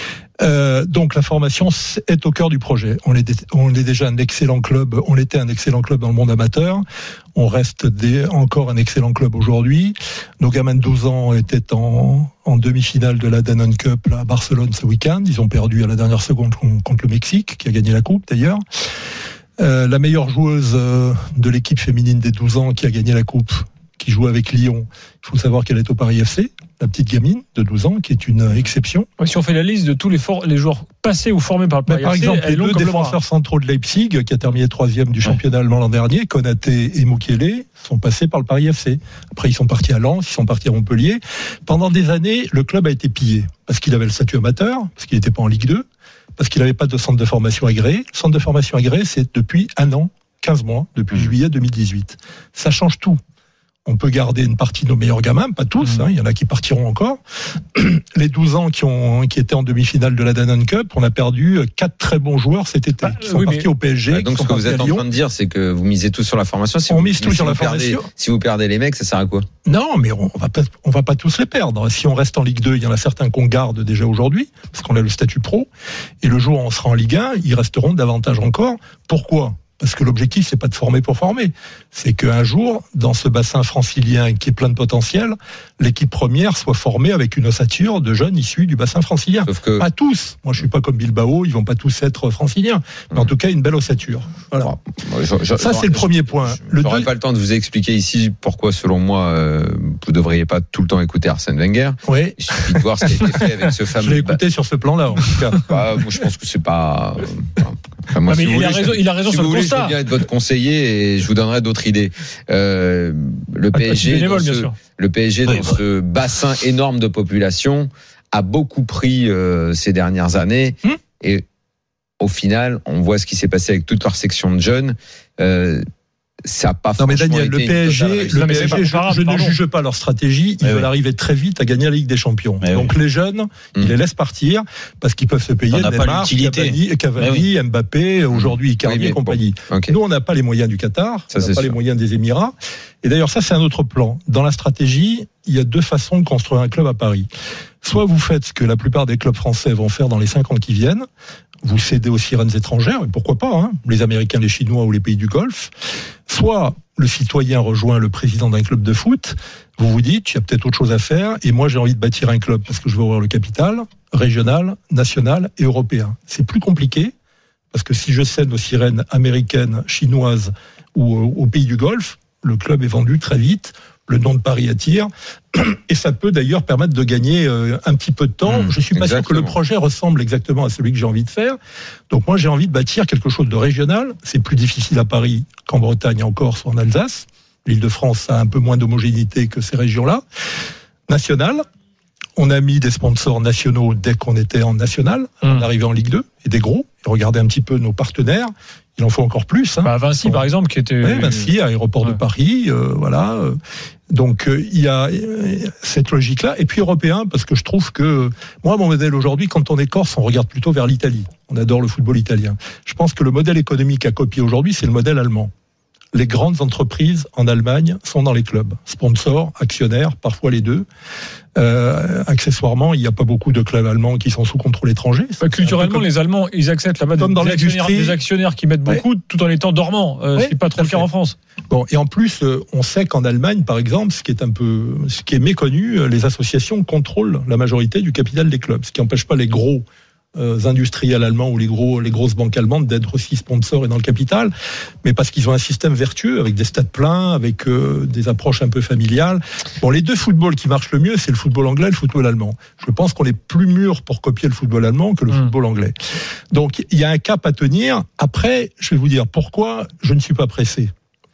Euh, donc la formation est au cœur du projet. On est, on est déjà un excellent club, on était un excellent club dans le monde amateur. On reste des, encore un excellent club aujourd'hui. Nos gamins de douze ans étaient en, en demi-finale de la Danone Cup là, à Barcelone ce week-end. Ils ont perdu à la dernière seconde contre le Mexique, qui a gagné la coupe d'ailleurs. Euh, la meilleure joueuse euh, de l'équipe féminine des douze ans qui a gagné la coupe, qui joue avec Lyon, il faut savoir qu'elle est au Paris F C, la petite gamine de douze ans, qui est une exception. Ouais, si on fait la liste de tous les, for- les joueurs passés ou formés par le Mais Paris par F C, exemple, elle les est longue deux comme le bras. défenseurs centraux de Leipzig, qui a terminé troisième du championnat allemand l'an dernier, Konaté et Mukiele, sont passés par le Paris F C. Après, ils sont partis à Lens, ils sont partis à Montpellier. Pendant des années, le club a été pillé, parce qu'il avait le statut amateur, parce qu'il n'était pas en Ligue deux, parce qu'il n'avait pas de centre de formation agréé. Le centre de formation agréé, c'est depuis un an, quinze mois, depuis juillet deux mille dix-huit. Ça change tout. on peut garder une partie de nos meilleurs gamins, pas tous, mmh. hein, il y en a qui partiront encore. Les douze ans qui, ont, qui étaient en demi-finale de la Danone Cup, on a perdu quatre très bons joueurs cet été, qui sont oui, partis au P S G. Bah, donc ce que vous êtes en train de dire, c'est que vous misez tout sur la formation. Si on vous, mise tout si sur la perdez, formation. Si vous perdez les mecs, ça sert à quoi? Non, mais on va pas, on va pas tous les perdre. Si on reste en Ligue deux, il y en a certains qu'on garde déjà aujourd'hui, parce qu'on a le statut pro. Et le jour où on sera en Ligue un, ils resteront davantage encore. Pourquoi? Parce que l'objectif, c'est pas de former pour former. C'est qu'un jour, dans ce bassin francilien qui est plein de potentiel, l'équipe première soit formée avec une ossature de jeunes issus du bassin francilien. Que... Pas tous. Moi, je suis pas comme Bilbao, ils vont pas tous être franciliens. Mais en tout cas, une belle ossature. Voilà. Je, je, Ça, c'est le premier point. Je n'aurai deux... pas le temps de vous expliquer ici pourquoi, selon moi, euh, vous devriez pas tout le temps écouter Arsène Wenger. Oui. Il suffit de voir ce qui a été fait avec ce fameux. Je l'ai écouté sur ce plan-là, en tout cas. Bah, moi, je pense que c'est pas. Enfin, moi, ah, si mais il, voulez, a raison, je, il a raison si sur vous le voulez, constat. Je veux bien être votre conseiller et je vous donnerai d'autres idées. Euh, le, P S G, bénévole, dans ce, le P S G, oui, dans oui. ce bassin énorme de population, a beaucoup pris euh, ces dernières années. Hum. Et au final, on voit ce qui s'est passé avec toute leur section de jeunes. Euh, ça n'a pas non mais franchement Daniel, le été P S G, le non, P S G je, je ne juge pas leur stratégie. Ils mais veulent oui. arriver très vite à gagner la Ligue des Champions. Mais Donc oui. les jeunes, mmh. ils les laissent partir parce qu'ils peuvent se payer Neymar, Cavani, Cavani oui. Mbappé, aujourd'hui Icardi oui, et compagnie. Bon. Okay. Nous, on n'a pas les moyens du Qatar, ça, on n'a pas sûr. les moyens des Émirats. Et d'ailleurs, ça, c'est un autre plan. Dans la stratégie, il y a deux façons de construire un club à Paris. Soit vous faites ce que la plupart des clubs français vont faire dans les cinq ans qui viennent. Vous cédez aux sirènes étrangères, et pourquoi pas, hein, les Américains, les Chinois ou les pays du Golfe. Soit le citoyen rejoint le président d'un club de foot, vous vous dites, il y a peut-être autre chose à faire, et moi j'ai envie de bâtir un club parce que je veux avoir le capital, régional, national et européen. C'est plus compliqué, parce que si je cède aux sirènes américaines, chinoises ou aux pays du Golfe, le club est vendu très vite, le nom de Paris attire, et ça peut d'ailleurs permettre de gagner un petit peu de temps. Mmh, je suis pas exactement. sûr que le projet ressemble exactement à celui que j'ai envie de faire. Donc moi j'ai envie de bâtir quelque chose de régional. C'est plus difficile à Paris qu'en Bretagne, en Corse ou en Alsace. L'Île-de-France a un peu moins d'homogénéité que ces régions-là. National. On a mis des sponsors nationaux dès qu'on était en national, mmh. on est arrivé en Ligue deux, et des gros. Et regardez un petit peu nos partenaires. Il en faut encore plus. Hein. Bah Vinci, par exemple, qui était. Oui, Vinci, aéroport ouais. de Paris, euh, voilà. Donc euh, il y a cette logique-là. Et puis européen, parce que je trouve que moi, mon modèle aujourd'hui, quand on est Corse, on regarde plutôt vers l'Italie. On adore le football italien. Je pense que le modèle économique à copier aujourd'hui, c'est le modèle allemand. Les grandes entreprises en Allemagne sont dans les clubs. Sponsors, actionnaires, parfois les deux. Euh, accessoirement, il n'y a pas beaucoup de clubs allemands qui sont sous contrôle étranger. Bah, culturellement, comme... les Allemands, ils acceptent là-bas des, dans des, actionnaires, des actionnaires qui mettent beaucoup ouais. tout en étant dormants. Euh, ouais, ce qui n'est pas trop le cas en France. Bon, et en plus, euh, on sait qu'en Allemagne, par exemple, ce qui est un peu, ce qui est méconnu, euh, les associations contrôlent la majorité du capital des clubs, ce qui n'empêche pas les gros Euh, industriels allemands ou les gros les grosses banques allemandes d'être aussi sponsors et dans le capital, mais parce qu'ils ont un système vertueux avec des stades pleins, avec euh, des approches un peu familiales. Bon, les deux footballs qui marchent le mieux, c'est le football anglais et le football allemand. Je pense qu'on est plus mûr pour copier le football allemand que le mmh. football anglais. Donc il y a un cap à tenir. Après, je vais vous dire pourquoi je ne suis pas pressé.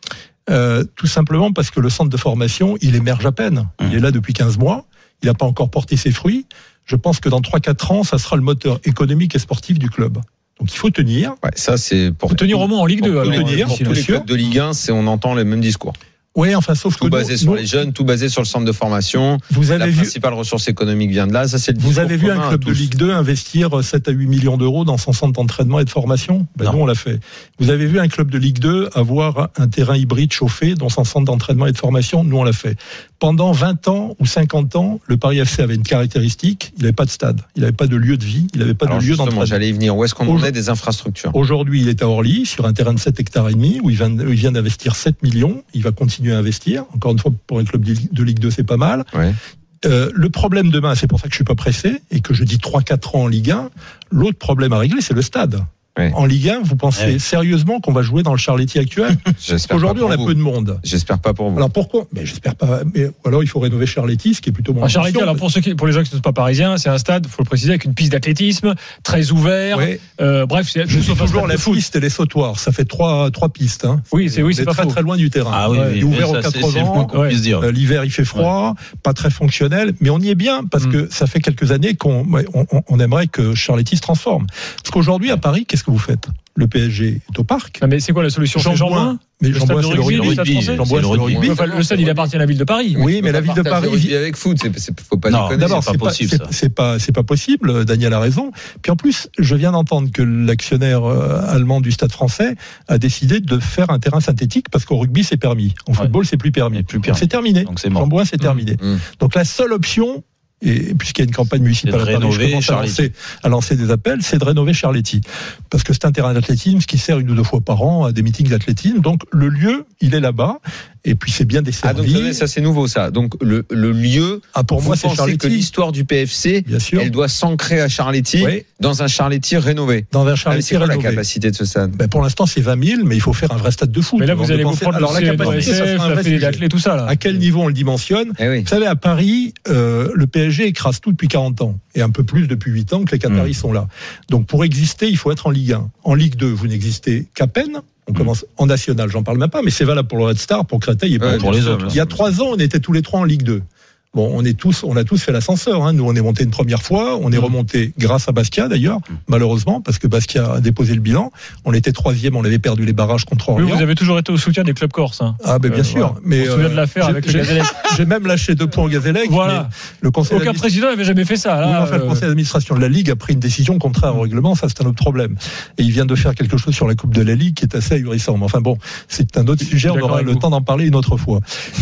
Euh, tout simplement parce que le centre de formation, il émerge à peine. Mmh. Il est là depuis quinze mois. Il n'a pas encore porté ses fruits. Je pense que dans trois quatre ans, ça sera le moteur économique et sportif du club. Donc il faut tenir. Ouais, ça c'est pour faut tenir au moins en Ligue deux. Pour, alors, tenir, pour tous les clubs de Ligue un, c'est on entend les mêmes discours. Oui, enfin, sauf tout que basé nous, sur nous, les jeunes, tout basé sur le centre de formation. Vous avez la vu, principale ressource économique vient de là. Ça, c'est le vous avez vu un club de Ligue deux investir sept à huit millions d'euros dans son centre d'entraînement et de formation? Ben nous, on l'a fait. Vous avez vu un club de Ligue deux avoir un terrain hybride chauffé dans son centre d'entraînement et de formation? Nous, on l'a fait. Pendant vingt ans ou cinquante ans, le Paris F C avait une caractéristique, il n'avait pas de stade, il n'avait pas de lieu de vie, il n'avait pas Alors de lieu d'entraînement. J'allais y venir. Où est-ce qu'on en est des infrastructures? Aujourd'hui, il est à Orly, sur un terrain de sept hectares et demi, où il vient, il vient d'investir sept millions. Il va continuer à investir. Encore une fois, pour un club de Ligue deux, c'est pas mal. Ouais. Euh, le problème demain, c'est pour ça que je suis pas pressé et que je dis trois quatre ans en Ligue un. L'autre problème à régler, c'est le stade. Ouais. En Ligue un, vous pensez ouais. sérieusement qu'on va jouer dans le Charletti actuel? Aujourd'hui, on a vous. peu de monde. J'espère pas pour vous. Alors pourquoi? Mais j'espère pas. Mais ou alors il faut rénover Charletti, ce qui est plutôt moins. Ah, Charletti, alors pour ceux qui, pour les gens qui ne sont pas parisiens, c'est un stade, faut le préciser, avec une piste d'athlétisme très ouvert. Ouais. Euh, bref, c'est je toujours la piste et les sautoirs. Ça fait trois trois pistes. Hein. Oui, c'est oui, c'est pas très faux. très loin du terrain. Ah oui, ouais. oui, il est ouvert aux quatre-vingts. Ouais. L'hiver, il fait froid, ouais. pas très fonctionnel, mais on y est bien parce mm. que ça fait quelques années qu'on on, on aimerait que Charletti se transforme. Parce qu'aujourd'hui à Paris, qu'est-ce que vous faites? le P S G est au parc. Ah, mais c'est quoi la solution? Jean Bouin. Mais Jean Bouin, c'est le rugby. Jean Bouin, c'est le rugby. Enfin, le stade, il appartient à la ville de Paris. Oui, mais la ville de Paris. Rugby avec foot, c'est, c'est, faut pas non, déconner. D'abord, c'est, c'est pas pas possible. C'est, ça. c'est pas, c'est pas possible. Daniel a raison. Puis en plus, je viens d'entendre que l'actionnaire euh, allemand du Stade Français a décidé de faire un terrain synthétique parce qu'au rugby c'est permis. En ouais. football, c'est plus permis. Plus permis. Donc, c'est terminé. Donc c'est mort. Jean Bouin, c'est mmh. terminé. Mmh. Donc la seule option. Et puisqu'il y a une campagne municipale à Paris, je commence à lancer, à lancer des appels, c'est de rénover Charletti. Parce que c'est un terrain d'athlétisme qui sert une ou deux fois par an à des meetings d'athlétisme. Donc le lieu, il est là-bas. Et puis c'est bien desservi. Ah donc ça c'est nouveau ça. Donc le, le lieu. Ah pour moi c'est Charletti. Que l'histoire du P F C, bien sûr, elle doit s'ancrer à Charletti, oui. dans un Charletti rénové. Dans un Charletti c'est quoi rénové. La capacité de ce stade? Ben pour l'instant c'est vingt mille, mais il faut faire un vrai stade de foot. Mais là vous allez vous prendre alors la capacité, ça sera un vrai sujet. Tout ça là. À quel niveau on le dimensionne? Eh oui. Vous savez à Paris, euh, le P S G écrase tout depuis quarante ans et un peu plus depuis huit ans que les Qataris mmh. sont là. Donc pour exister, il faut être en Ligue un. En Ligue deux, vous n'existez qu'à peine. On commence en national, j'en parle même pas, mais c'est valable pour le Red Star, pour Créteil et pour, ouais, pour les autres. Il y a trois ans, on était tous les trois en Ligue deux. Bon, on est tous, on a tous fait l'ascenseur. Hein. Nous, on est monté une première fois, on est remonté grâce à Bastia d'ailleurs, malheureusement, parce que Bastia a déposé le bilan. On était troisième, on avait perdu les barrages contre Orléans. Oui, vous avez toujours été au soutien des clubs corses. Hein. Ah, ben bien euh, sûr. Voilà. Mais on se souvient de l'affaire avec le Gazélec. J'ai même lâché deux points au Gazélec. Voilà. Le conseil Aucun président n'avait jamais fait ça. Là, oui, enfin, euh... Le conseil d'administration de la Ligue a pris une décision contraire au règlement. Ça, c'est un autre problème. Et il vient de faire quelque chose sur la Coupe de la Ligue qui est assez ahurissant. Mais enfin bon, c'est un autre sujet. On aura le temps d'en parler une autre fois.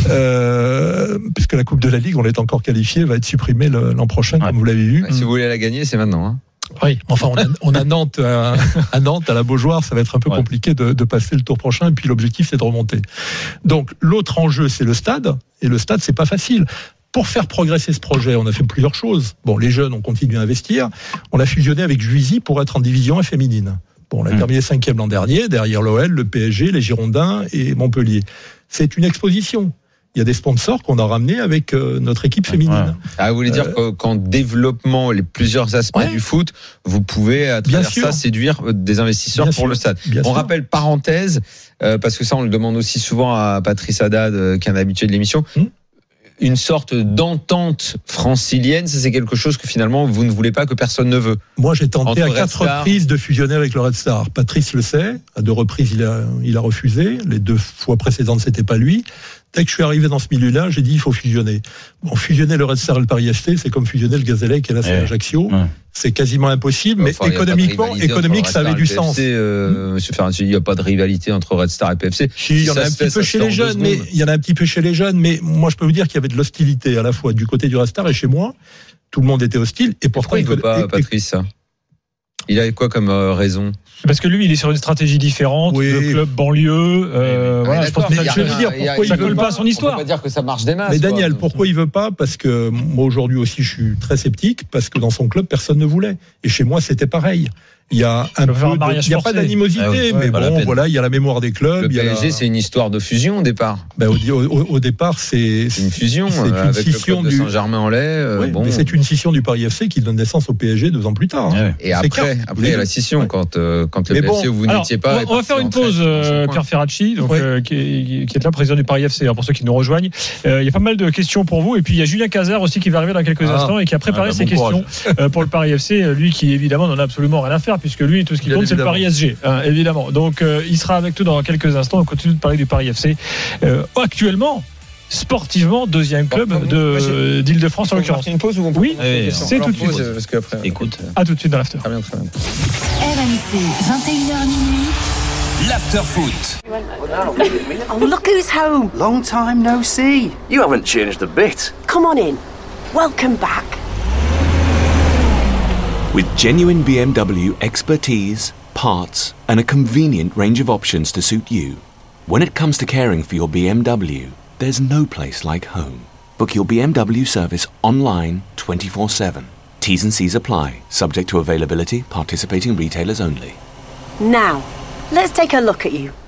Euh, puisque la Coupe de la Ligue, on l'est encore qualifiée, va être supprimée le, l'an prochain, ouais. comme vous l'avez vu. Ouais, si vous voulez la gagner, c'est maintenant. Hein. Oui, enfin, on a, on a Nantes à, à Nantes, à la Beaujoire, ça va être un peu ouais. compliqué de, de passer le tour prochain. Et puis l'objectif, c'est de remonter. Donc l'autre enjeu, c'est le stade. Et le stade, c'est pas facile. Pour faire progresser ce projet, on a fait plusieurs choses. Bon, les jeunes, on continue à investir. On a fusionné avec Juvisy pour être en division féminine. Bon, on a mmh. terminé cinquième l'an dernier, derrière l'O L, le P S G, les Girondins et Montpellier. C'est une exposition. Il y a des sponsors qu'on a ramenés avec euh, notre équipe féminine. Ouais. Ah, vous voulez dire euh, qu'en développement, les plusieurs aspects ouais. du foot, vous pouvez à travers ça séduire des investisseurs Bien pour sûr. le stade. Bien On sûr. rappelle, parenthèse, euh, parce que ça on le demande aussi souvent à Patrice Haddad, euh, qui est un habitué de l'émission, hum une sorte d'entente francilienne, ça c'est quelque chose que finalement vous ne voulez pas, que personne ne veut. Moi j'ai tenté à quatre reprises de fusionner avec le Red Star. Patrice le sait, à deux reprises il a, il a refusé, les deux fois précédentes c'était pas lui. Dès que je suis arrivé dans ce milieu-là, j'ai dit il faut fusionner. Bon, fusionner le Red Star et le Paris F C, c'est comme fusionner le Gazélec et là c'est ouais. Ajaccio. Ouais. C'est quasiment impossible, mais enfin, économiquement, économique, ça avait du P F C, sens. Euh, Monsieur Ferrandi, il n'y a pas de rivalité entre Red Star et P F C. Si, il y en a un petit peu chez les jeunes, mais il y en a un petit peu chez les jeunes, mais moi je peux vous dire qu'il y avait de l'hostilité à la fois du côté du Red Star et chez moi. Tout le monde était hostile et pourquoi il ne veut pas, Patrice? Il avait quoi comme euh, raison? Parce que lui, il est sur une stratégie différente, oui. de club banlieue. Euh, oui, voilà, je pense que je vais dire pourquoi il veut pas à son histoire. On peut pas dire que ça marche des masses. Mais Daniel, quoi. pourquoi il veut pas? Parce que moi aujourd'hui aussi, je suis très sceptique parce que dans son club, personne ne voulait. Et chez moi, c'était pareil. Il y a un peu, de, il y a pas d'animosité, ah oui, mais bon, voilà, il y a la mémoire des clubs. Le il y a P S G, la... c'est une histoire de fusion au départ. Ben, au, au, au départ, c'est, c'est une fusion c'est une avec scission le club du... de Saint-Germain-en-Laye. Euh, oui, bon. mais c'est une scission du Paris F C qui donne naissance au P S G deux ans plus tard. Hein. Et après, clair. après, il y a la scission ouais. quand euh, quand le mais P S C bon, vous n'étiez pas. On va faire une pause, euh, Pierre Ferracci, donc ouais. euh, qui, est, qui est là, président du Paris F C. Alors pour ceux qui nous rejoignent, euh, il y a pas mal de questions pour vous. Et puis il y a Julien Cazard aussi qui va arriver dans quelques ah. instants et qui a préparé ah, bah, ses bon questions euh, pour le Paris F C. Lui qui évidemment n'en a absolument rien à faire puisque lui tout ce qui compte c'est le Paris S G. Hein, évidemment. Donc euh, il sera avec nous dans quelques instants. On continue de parler du Paris F C. Euh, actuellement, sportivement, deuxième club bon, de, euh, d'Île-de-France en l'occurrence. Une pause ou on peut oui, oui, c'est tout de suite. Parce que après, écoute. À tout de suite dans l'after. Très bien, très bien. R M C, vingt et une heures minuit. L'after foot. Oh, look who's home. Long time no see. You haven't changed a bit. Come on in. Welcome back. With genuine B M W expertise, parts, and a convenient range of options to suit you, when it comes to caring for your B M W, there's no place like home. Book your B M W service online twenty-four seven. T's and C's apply, subject to availability, participating retailers only. Now, let's take a look at you.